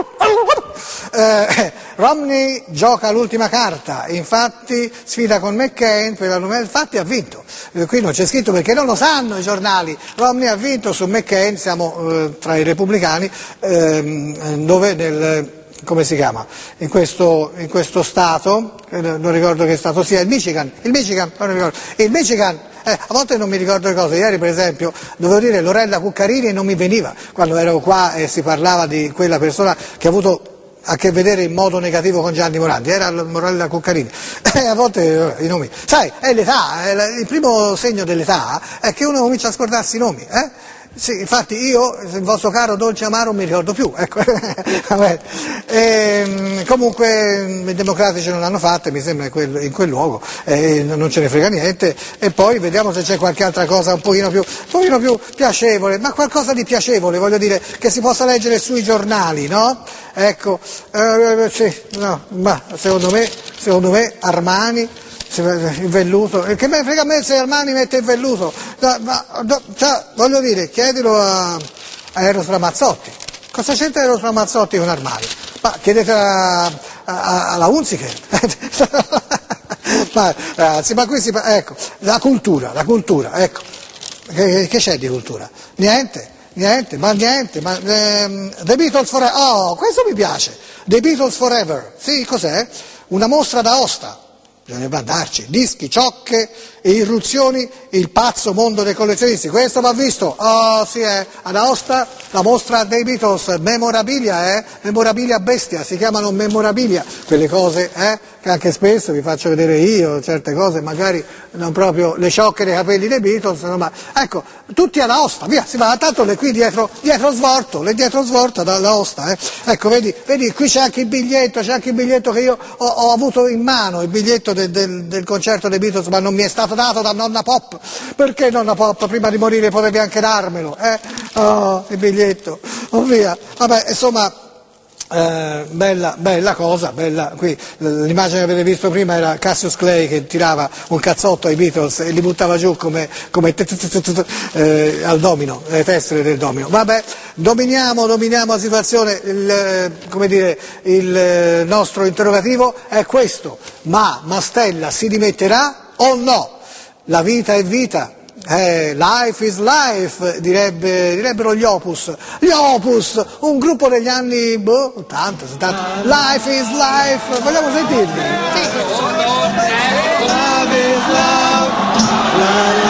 Eh, Romney gioca l'ultima carta, infatti sfida con McCain, per la numero, infatti ha vinto. Eh, qui non c'è scritto perché non lo sanno i giornali. Romney ha vinto su McCain, siamo eh, tra i repubblicani, ehm, dove nel... come si chiama, in questo, in questo stato, eh, non ricordo che stato sia, il Michigan, il Michigan, non ricordo, il Michigan, eh, a volte non mi ricordo le cose, ieri per esempio dovevo dire Lorella Cuccarini e non mi veniva, quando ero qua e si parlava di quella persona che ha avuto a che vedere in modo negativo con Gianni Morandi, era Lorella Cuccarini, e a volte eh, i nomi, sai, è l'età, è la, il primo segno dell'età è che uno comincia a scordarsi i nomi, eh? Sì, infatti io, il vostro caro dolce amaro, non mi ricordo più, ecco. E, comunque i democratici non l'hanno fatta, mi sembra in quel, in quel luogo, e non ce ne frega niente, e poi vediamo se c'è qualche altra cosa un pochino più, un pochino più piacevole, ma qualcosa di piacevole, voglio dire, che si possa leggere sui giornali, no? Ecco, eh, sì, no, ma secondo me, secondo me Armani, il velluto, che me frega a me se Armani mette il velluto, no, ma, no, cioè, voglio dire, chiedilo a, a Eros Ramazzotti, cosa c'entra Eros Ramazzotti con Armani? Ma chiedete a, a, alla Hunziker, ma, ragazzi, ma qui si parla, ecco, la cultura, la cultura, ecco, che, che c'è di cultura? Niente. Niente, ma niente, ma ehm, The Beatles Forever, oh, questo mi piace, The Beatles Forever, sì, cos'è? Una mostra d'Aosta, bisogna andarci, dischi, ciocche, irruzioni, il pazzo mondo dei collezionisti, questo va visto, oh sì, è ad Aosta la mostra dei Beatles, memorabilia, eh, memorabilia bestia, si chiamano memorabilia, quelle cose, eh, che anche spesso vi faccio vedere io, certe cose, magari non proprio le ciocche dei capelli dei Beatles, no, ma ecco, tutti ad Aosta, via, si va, tanto le qui dietro, dietro svorto, le dietro svorto dall'Aosta, eh, ecco, vedi, vedi, qui c'è anche il biglietto, c'è anche il biglietto che io ho, ho avuto in mano, il biglietto del, del, del concerto dei Beatles, ma non mi è stato dato da nonna Pop, perché nonna Pop, prima di morire potevi anche darmelo, eh, oh, il biglietto, oh via, vabbè, insomma, Eh, bella, bella cosa, bella, qui l'immagine che avete visto prima era Cassius Clay che tirava un cazzotto ai Beatles e li buttava giù come, come t- t- t- t- eh, al domino, le tessere del domino. Vabbè, dominiamo, dominiamo la situazione, il, come dire, il nostro interrogativo è questo, ma Mastella si dimetterà o no? La vita è vita. Eh, life is life, direbbe, direbbero gli Opus. Gli Opus, un gruppo degli anni, boh, ottanta, settanta. Life is life, vogliamo sentirli? Sì. Love is love, love.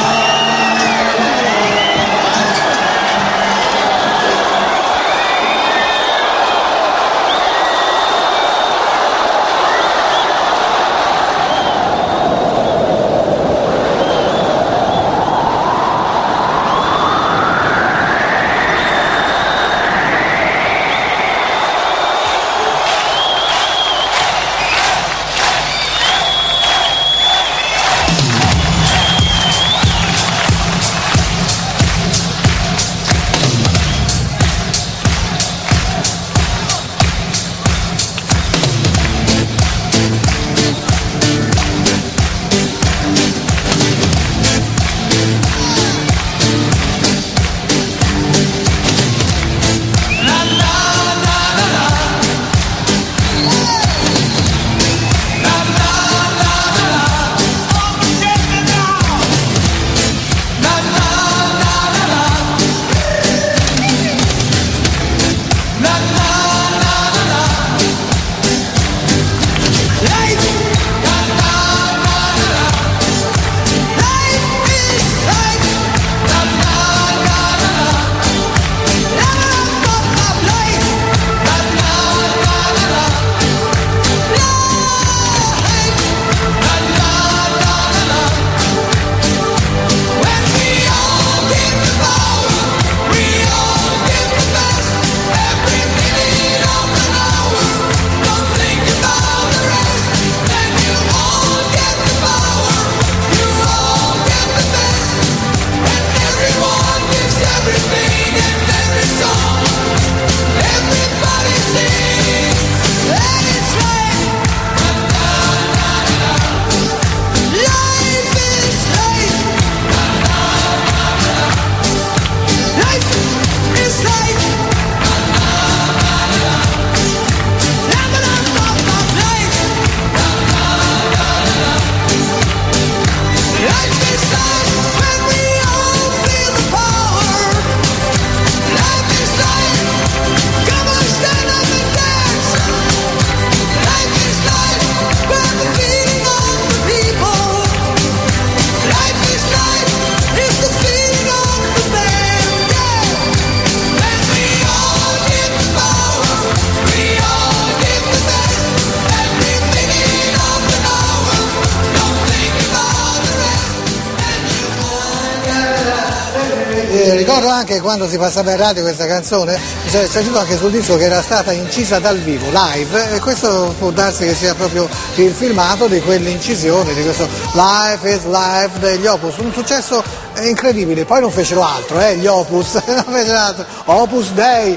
Ricordo anche quando si passava in radio questa canzone, c'è scritto anche sul disco che era stata incisa dal vivo, live, e questo può darsi che sia proprio il filmato di quell'incisione, di questo Life is Life degli Opus, un successo incredibile, poi non fecero altro, eh, gli Opus, non fecero altro, Opus Dei,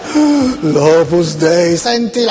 l'Opus Dei, senti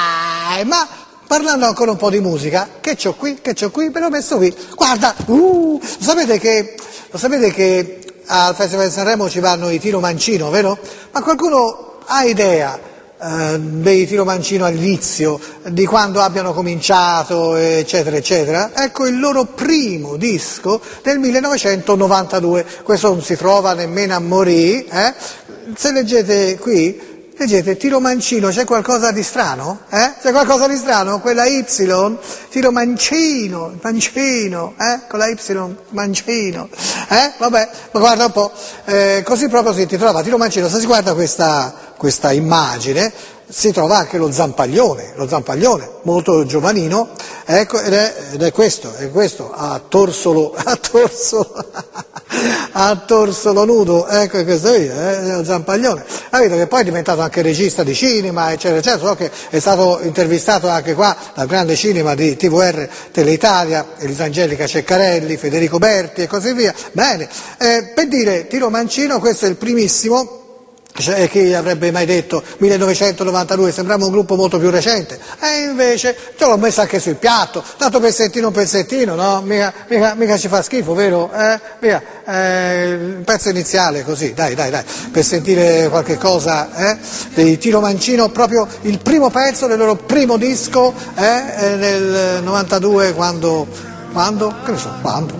là, ma parlando ancora un po' di musica, che c'ho qui, che c'ho qui, ve l'ho messo qui, guarda, uh, lo sapete che, lo sapete che al Festival di Sanremo ci vanno i Tiro Mancino, vero? Ma qualcuno ha idea eh, dei Tiro Mancino all'inizio, di quando abbiano cominciato, eccetera, eccetera. Ecco il loro primo disco del millenovecentonovantadue, questo non si trova nemmeno a morì, eh? Se leggete qui, leggete Tiro Mancino, c'è qualcosa di strano? Eh? C'è qualcosa di strano? Quella Y, Tiro Mancino, Mancino, eh? Con la Y, Mancino, eh? Vabbè, ma guarda un po', eh, così proprio si intitolava Tiro Mancino. Se si guarda questa, questa immagine, si trova anche lo Zampaglione, lo Zampaglione, molto giovanino, ecco, ed è, ed è questo, è questo, a torsolo, a torsolo, a torsolo nudo, ecco questo qui, eh, lo Zampaglione. Capito che poi è diventato anche regista di cinema, eccetera, eccetera, so che è stato intervistato anche qua dal grande cinema di T V R Teleitalia, Elisangelica Ceccarelli, Federico Berti e così via. Bene, eh, per dire, Tiro Mancino, questo è il primissimo. Cioè, chi avrebbe mai detto millenovecentonovantadue, sembrava un gruppo molto più recente, e invece te l'ho messo anche sul piatto, tanto pezzettino pezzettino, no? Mica, mica, mica ci fa schifo, vero? Eh? Via, eh, il pezzo iniziale così, dai, dai, dai, per sentire qualche cosa, eh? Dei Tiro Mancino, proprio il primo pezzo del loro primo disco, eh? Nel novantadue, quando, quando, che ne so, quando?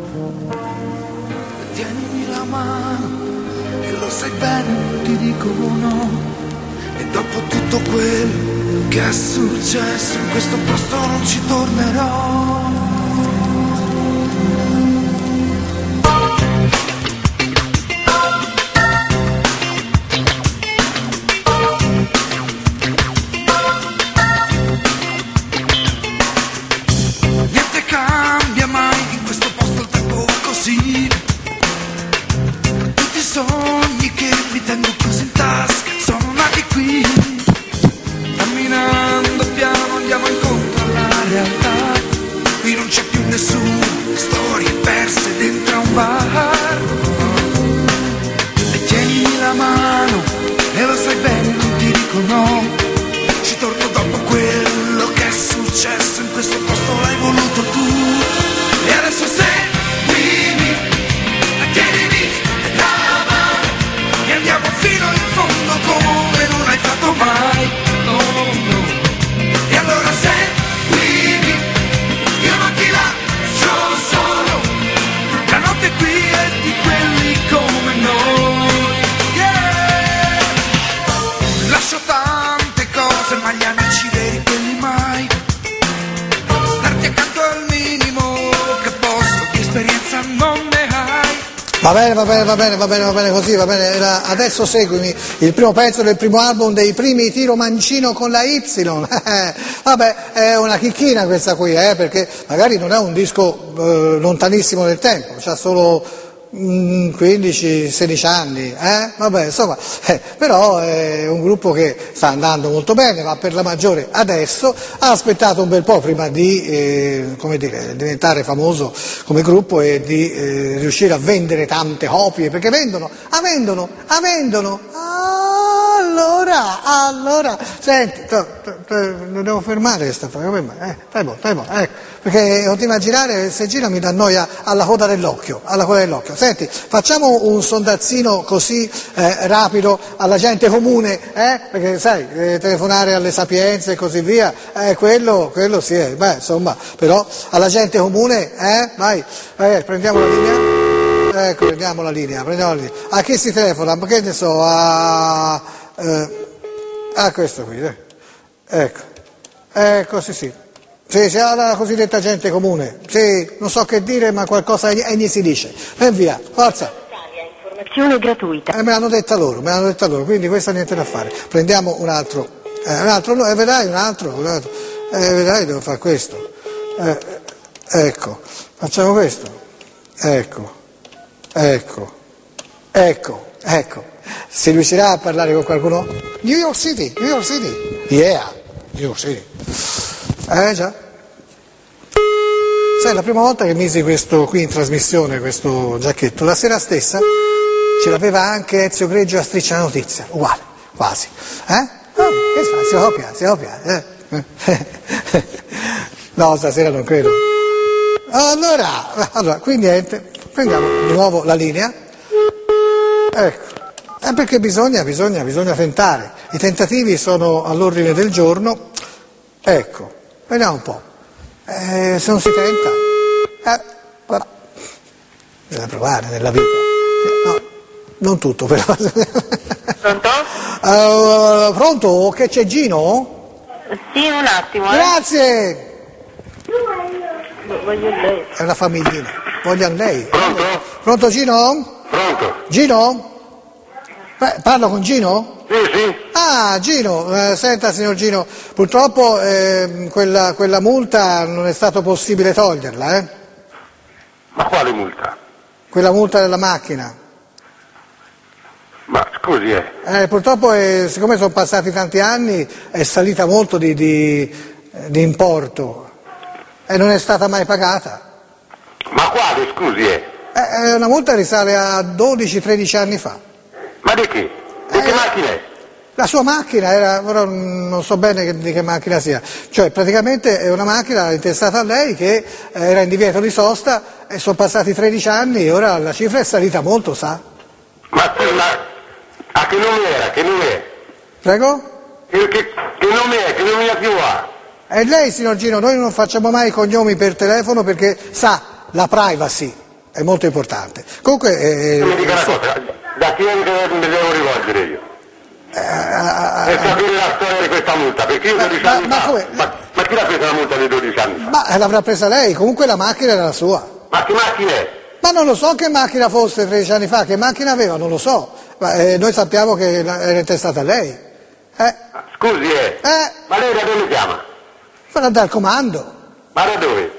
Tienimi la mano, e lo sai bene, ti dico no, e dopo tutto quello che è successo in questo posto non ci tornerò. Niente cambia mai in questo posto, il tempo va così. Tutti i sogni che mi tengo così in tasca sono nati qui. Camminando piano andiamo incontro alla realtà. Qui non c'è più nessuno, storie perse dentro a un bar. E tienimi la mano, e lo sai bene, non ti dico no. Ci torno dopo quello che è successo in questo posto, l'hai voluto tu. E adesso seguimi, tienimi la mano, e andiamo fino in fondo come non hai fatto mai. No, no. E allora seguimi, io non ti lascio solo. La notte qui è di quelli come noi. Yeah. Lascio tante cose, ma gli amici veri quelli mai. Starti accanto al minimo che posso, di esperienza non ne hai. Va bene, va bene, va bene, va bene, va bene così, va bene. Era Adesso seguimi, il primo pezzo del primo album dei primi Tiro Mancino con la Y. Vabbè, è una chicchina questa qui, eh, perché magari non è un disco eh, lontanissimo nel tempo, c'ha solo mm, quindici sedici anni, eh? Vabbè, insomma, eh, però è un gruppo che sta andando molto bene, va per la maggiore adesso, ha aspettato un bel po' prima di eh, come dire, diventare famoso come gruppo e di eh, riuscire a vendere tante copie, perché vendono, ah vendono, ah vendono, allora, allora, senti, to, to, to, lo devo fermare questa cosa, eh, stai buono, stai buono, ecco, perché non ti immaginare, se gira mi dà noia alla coda dell'occhio, alla coda dell'occhio. Senti, facciamo un sondazzino così eh, rapido alla gente comune, eh? Perché sai, eh, telefonare alle Sapienze e così via, eh, quello, quello sì, è, beh, insomma, però alla gente comune, eh? Vai, vai, prendiamo la linea, ecco, prendiamo la linea, prendiamo la linea. A chi si telefona? Ma che ne so, a, eh, a questo qui, eh. Ecco, ecco, sì, sì. Sì, sì, la cosiddetta gente comune, sì, non so che dire, ma qualcosa egli si dice. Ben via, forza. Informazione gratuita. Eh, me l'hanno detta loro, me l'hanno detta loro, quindi questo niente da fare. Prendiamo un altro, eh, un altro, no, eh, vedrai un altro, un altro. Eh, vedrai, devo fare questo. Eh, ecco, facciamo questo. Ecco, ecco, ecco, ecco. Si riuscirà a parlare con qualcuno? New York City, New York City. Yeah, New York City. Eh già. Sai, la prima volta che misi questo qui in trasmissione, questo giacchetto, la sera stessa ce l'aveva anche Ezio Greggio a Striscia la Notizia, uguale, quasi. Eh? Oh, che si fa? Si copia, si copia. Eh? No, stasera non credo. Allora, allora, qui niente, prendiamo di nuovo la linea. Ecco, È perché bisogna, bisogna, bisogna tentare. I tentativi sono all'ordine del giorno. Ecco, vediamo un po'. Eh, se non si tenta, eh, guarda, bisogna provare nella vita. No, non tutto però. Pronto? Uh, pronto? Che c'è Gino? Sì, un attimo. Eh. Grazie! Voglio lei. È una famiglina. Voglio lei. Pronto? Pronto Gino? Pronto? Gino? Beh, parlo con Gino? Sì, sì. Ah, Gino, eh, senta signor Gino, purtroppo eh, quella, quella multa non è stato possibile toglierla, eh? Ma quale multa? Quella multa della macchina. Ma scusi, eh. Eh, purtroppo, eh, siccome sono passati tanti anni, è salita molto di, di, di importo e non è stata mai pagata. Ma quale, scusi, eh? Eh, una multa risale a dodici tredici anni fa. Ma di che? Di Eh, che macchina è? La sua macchina era, ora non so bene che, di che macchina sia, cioè praticamente è una macchina intestata a lei che era in divieto di sosta e sono passati tredici anni e ora la cifra è salita molto, sa? Ma, ma a che nome era? Che nome è? Prego? Che, che, che nome è? Che nominativo ha? E lei, signor Gino, noi non facciamo mai i cognomi per telefono perché sa, la privacy è molto importante. Comunque... Eh, mi dica una cosa, da chi mi devo rivolgere io? Eh, eh, per sapere la storia di questa multa, perché io dodici ma, anni ma, fa, come? ma, ma chi l'ha presa la multa di dodici anni fa? Ma l'avrà presa lei, comunque la macchina era la sua. Ma che macchina è? Ma non lo so che macchina fosse tredici anni fa, che macchina aveva, non lo so. Ma eh, noi sappiamo che era intestata a lei. Eh? Scusi, eh? Eh? Ma lei da dove chiama? Farà dal comando. Ma da dove?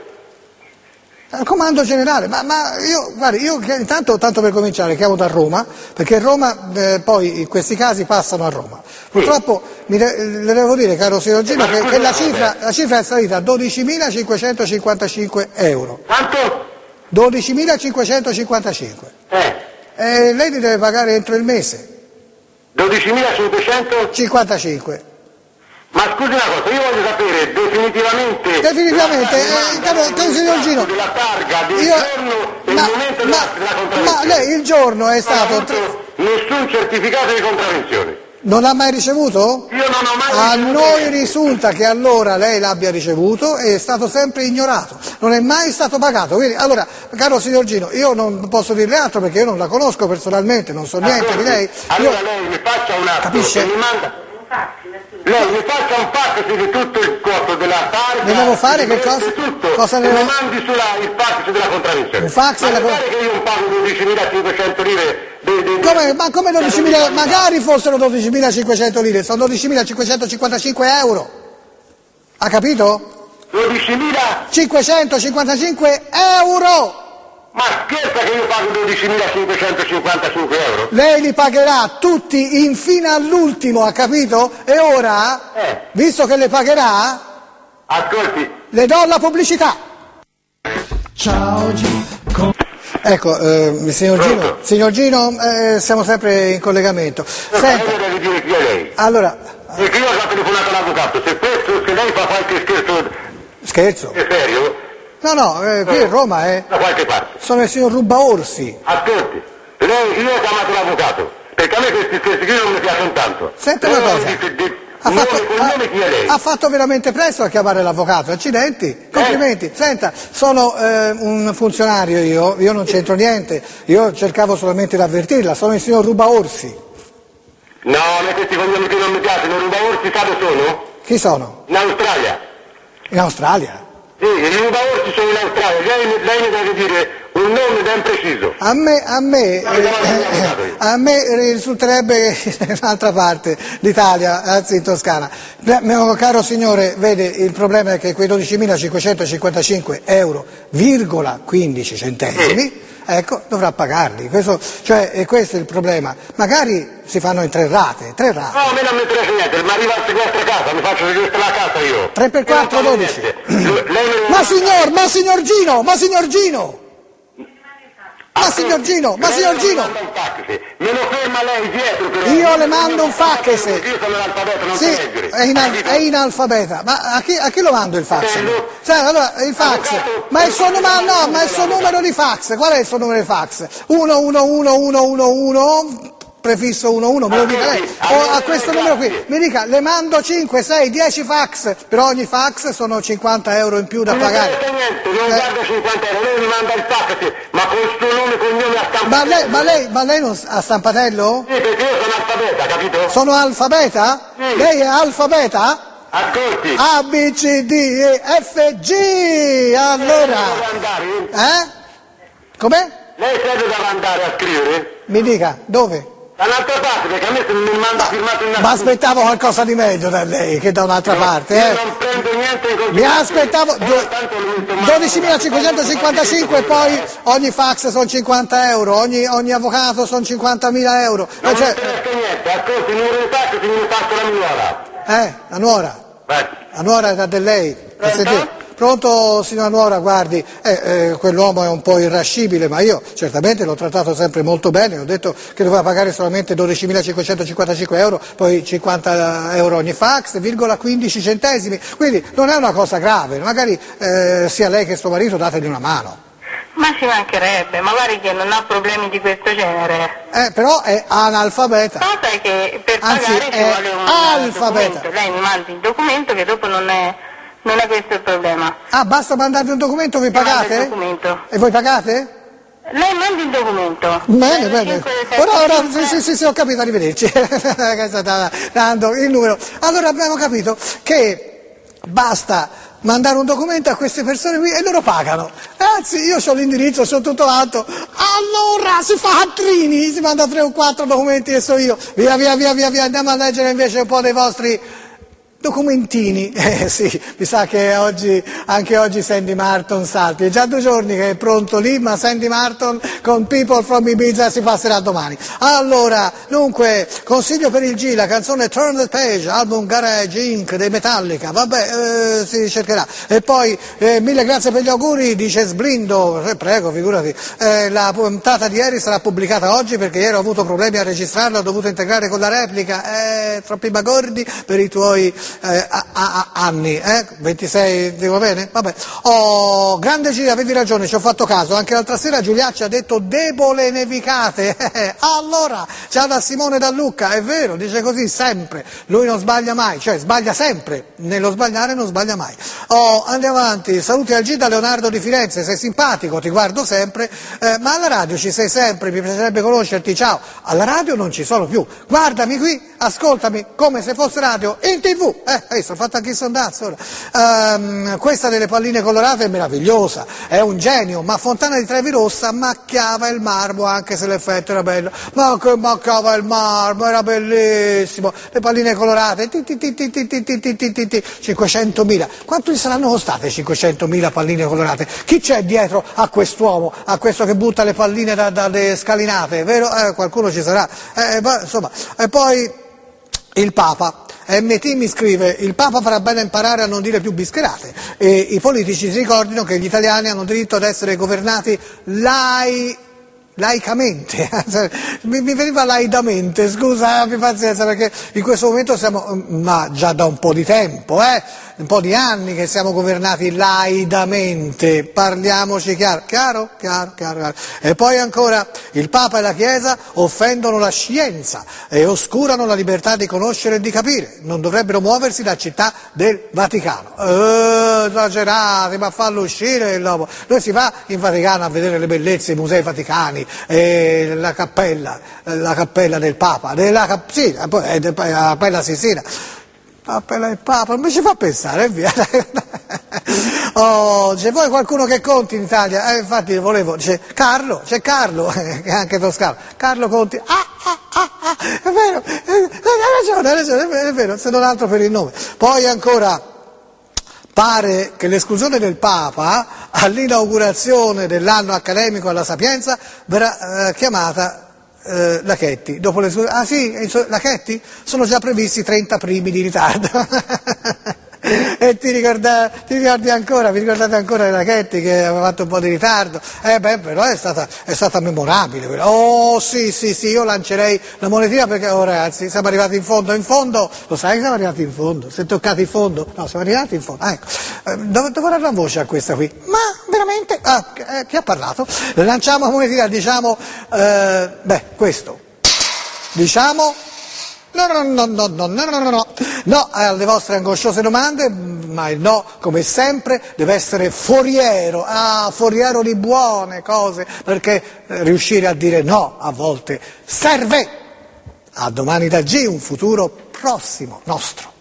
Al comando generale, ma, ma io, guardi, io intanto, tanto per cominciare, chiamo da Roma, perché Roma, eh, poi questi casi passano a Roma. Purtroppo mi de- le devo dire, caro signor Gino, che, che la, cifra, la cifra è salita a dodicimilacinquecentocinquantacinque euro. Quanto? dodicimilacinquecentocinquantacinque. Eh? E lei li deve pagare entro il mese. dodicimilacinquecento? cinquantacinque. Ma scusi una cosa, io voglio sapere definitivamente... Definitivamente, eh, caro, caro signor Gino, della targa, del io, giorno e ma, il momento ma, della, della contravvenzione. ma lei il giorno è Non ho stato... avuto nessun certificato di contravvenzione. Non l'ha mai ricevuto? Io non ho mai A ricevuto noi niente. risulta che allora lei l'abbia ricevuto e è stato sempre ignorato, non è mai stato pagato. Quindi, allora, caro signor Gino, io non posso dirle altro perché io non la conosco personalmente, non so niente di lei. Allora Io- lei mi faccia un atto, Capisce? che mi manda... Lei mi faccia un fax di tutto il costo della targa... Ne devo fare che di cosa? tutto, Cosa ne e mi devo- mandi sulla, il fax della contravvenzione. Un fax Ma della mi co- pare che io non pago dodicimilacinquecento lire... De, de, Come, ma come dodicimila? dodici anni fa. Magari fossero dodicimilacinquecento lire, sono dodicimilacinquecentocinquantacinque euro. Ha capito? dodicimila? cinquecentocinquantacinque euro! Ma scherza che io pago dodicimilacinquecentocinquantacinque euro? Lei li pagherà tutti in fino all'ultimo, ha capito? E ora, Eh. visto che le pagherà, Ascolti, le do la pubblicità. Ecco, eh, signor Gino, Pronto? signor Gino eh, siamo sempre in collegamento. lei Senta, deve dire chi è lei. allora, Perché io ho già telefonato all'avvocato, se, questo, se lei fa qualche scherzo scherzo? è serio, No, no, eh, qui a Roma eh, da qualche parte. sono il signor Rubaorsi. Ascolti, lei, io ho chiamato l'avvocato, perché a me questi scherzi qui non mi piacciono tanto. Senta Lei una non cosa. dice di- Ha nome fatto, e cognome, chi è lei? ha- ha fatto veramente presto a chiamare l'avvocato, accidenti, complimenti. Senta, sono eh, un funzionario io, io non c'entro niente, io cercavo solamente di avvertirla, sono il signor Rubaorsi. No, a me questi cognomi che non mi piacciono, Rubaorsi sa dove sono? Chi sono? In Australia. In Australia? Sì, i Rubaorsi sono in Australia, lei, lei mi deve dire un nome ben preciso. A me, a me, No, eh, no, no, no, no. a me risulterebbe in un'altra parte d'Italia, anzi in Toscana. Beh, mio caro signore, vede, il problema è che quei dodicimilacinquecentocinquantacinque euro, virgola quindici centesimi, ecco, dovrà pagarli. Questo, cioè, e questo è il problema. Magari si fanno in tre rate, tre rate. No, a me non mi interessa niente, ma arriva al sequestro a casa, mi faccio sequestrare la casa io. tre per quattro, Io non dodici. faccio niente. Lei me- Ma signor, ma signor Gino, ma signor Gino! Ma signor Gino, ma Lei signor me Gino! manda un fax, me lo ferma lei dietro però. Io le mando un fax. Io sono analfabeto, non Sì, so leggere. è, in, Capito? è inalfabeta. Ma a chi, a chi lo mando il fax? Fratello. Cioè, allora, il fax. Avvocato. Ma il suo numero, no, ma il suo numero di fax. Qual è il suo numero di fax? uno uno uno uno uno uno prefisso uno uno, me lo dica lei, o a questo numero qui, mi dica, le mando cinque, sei, dieci fax, per ogni fax sono cinquanta euro in più da pagare. Non niente, non eh. guarda cinquanta euro, lei mi manda il fax, ma con il suo nome e cognome a stampatello. Ma lei, ma lei, ma lei non ha stampatello? Sì, perché io sono alfabeta, capito? Sono alfabeta? Sì. Lei è alfabeta? Ascolti. A, B, C, D, E, F, G, allora. Eh? Com'è? Lei crede da andare a scrivere? Mi dica, dove? Da un'altra parte, perché a me se mi manda firmato in Ma aspettavo qualcosa di meglio da lei che da un'altra no, parte, io eh? non prendo niente in considerazione. Mi aspettavo dodicimilacinquecentocinquantacinque e poi ogni fax sono cinquanta euro, ogni, ogni avvocato sono cinquantamila euro. Non cioè... mi interessa niente, ascolti, il numero di fax se mi passa la nuora. Eh, la nuora? Beh. La nuora era di lei. Pronto? Pronto, signora nuora, guardi, eh, eh, quell'uomo è un po' irascibile, ma io certamente l'ho trattato sempre molto bene, ho detto che doveva pagare solamente dodicimilacinquecentocinquantacinque euro, poi cinquanta euro ogni fax, virgola quindici centesimi, quindi non è una cosa grave, magari eh, sia lei che suo marito dategli una mano. Ma ci mancherebbe, magari che non ha problemi di questo genere. Eh, però è analfabeta. Cosa è che per Anzi, pagare ci è vuole un alfabeta. documento. Lei mi mandi il documento che dopo non è, non è questo il problema. Ah, basta mandarvi un documento, vi pagate? Il documento. E voi pagate? Lei mandi il documento. Bene, bene. Ora, ora, sì, sì, sì, sì, ho capito, arrivederci. Che stava dando il numero. Allora abbiamo capito che basta mandare un documento a queste persone qui e loro pagano. Anzi, io ho l'indirizzo, sono tutto alto. Allora si fa a trini, si manda tre o quattro documenti e so io. Via, via, via, via, via. Andiamo a leggere invece un po' dei vostri documentini. Eh sì, mi sa che oggi, anche oggi Sandy Martin salti. È già due giorni che è pronto lì, ma Sandy Martin con People from Ibiza si passerà domani. Allora, dunque, consiglio per il G, la canzone Turn the Page, album Garage Incorporated dei Metallica, vabbè, eh, si cercherà. E poi, eh, mille grazie per gli auguri, dice Sblindo, eh, prego, figurati. Eh, la puntata di ieri sarà pubblicata oggi perché ieri ho avuto problemi a registrarla, ho dovuto integrare con la replica, eh, troppi bagordi per i tuoi Eh, a, a, a, anni, eh? ventisei, dico bene? Vabbè. Oh, grande G, avevi ragione, ci ho fatto caso, anche l'altra sera Giuliacci ha detto debole nevicate, allora, ciao da Simone da Lucca, è vero, dice così sempre, lui non sbaglia mai, cioè sbaglia sempre, nello sbagliare non sbaglia mai. Oh, andiamo avanti, saluti al G da Leonardo di Firenze, sei simpatico, ti guardo sempre, eh, ma alla radio ci sei sempre, mi piacerebbe conoscerti, ciao, alla radio non ci sono più, guardami qui, ascoltami come se fosse radio in tv. Eh, hai visto, ho fatto anche il sondazzo ora. Um, questa delle palline colorate è meravigliosa, è un genio, ma Fontana di Trevi Rossa macchiava il marmo anche se l'effetto era bello. Ma che macchiava il marmo, era bellissimo. Le palline colorate, ti, ti, ti, ti, ti, ti, ti, ti, ti, ti, cinquecentomila. Quanto gli saranno costate cinquecentomila palline colorate? Chi c'è dietro a quest'uomo, a questo che butta le palline da, dalle scalinate, vero? Eh, qualcuno ci sarà. Eh, ma, insomma, e poi il Papa. M T mi scrive, il Papa farà bene a imparare a non dire più bischerate e i politici si ricordino che gli italiani hanno diritto ad essere governati lai, laicamente, mi, mi veniva laidamente, scusa, abbi pazienza perché in questo momento siamo, ma già da un po' di tempo, eh, un po' di anni che siamo governati laidamente, parliamoci chiaro, chiaro, chiaro, chiaro, chiaro. E poi ancora il Papa e la Chiesa offendono la scienza e oscurano la libertà di conoscere e di capire, non dovrebbero muoversi da Città del Vaticano. Eh, esagerati, ma fallo uscire l'uomo. Noi si va in Vaticano a vedere le bellezze, i musei vaticani, e la cappella, la cappella del Papa, della, sì, poi la cappella Sistina. Appella il Papa, non mi ci fa pensare, via. Oh, c'è poi qualcuno che conti in Italia? Eh, infatti volevo, c'è Carlo, c'è Carlo, che è anche toscano, Carlo Conti, ah, ah, ah, ah, è vero, eh, hai ragione, hai ragione, è vero, è vero, se non altro per il nome. Poi ancora, pare che l'esclusione del Papa all'inaugurazione dell'anno accademico alla Sapienza verrà eh, chiamata Uh, Lachetti, dopo le sue... Ah sì, Lachetti? Sono già previsti trenta primi di ritardo. E ti, ricorda... ti ricordi ancora, vi ricordate ancora di Lachetti che aveva fatto un po' di ritardo? Eh beh, però è stata, è stata memorabile. Oh sì, sì, sì, io lancerei la monetina perché, oh ragazzi, siamo arrivati in fondo, in fondo, lo sai che siamo arrivati in fondo? Si è toccati in fondo? No, siamo arrivati in fondo. Ah, ecco. Eh, dove, dove era la voce a questa qui? Ma veramente? Ah, eh, chi ha parlato? Lanciamo la monetina, diciamo, eh, beh, questo. diciamo no, no, no, no, no, no, no, no, no alle vostre angosciose domande, ma il no, come sempre, deve essere foriero, ah, foriero di buone cose, perché riuscire a dire no a volte serve. A domani da G, un futuro prossimo nostro.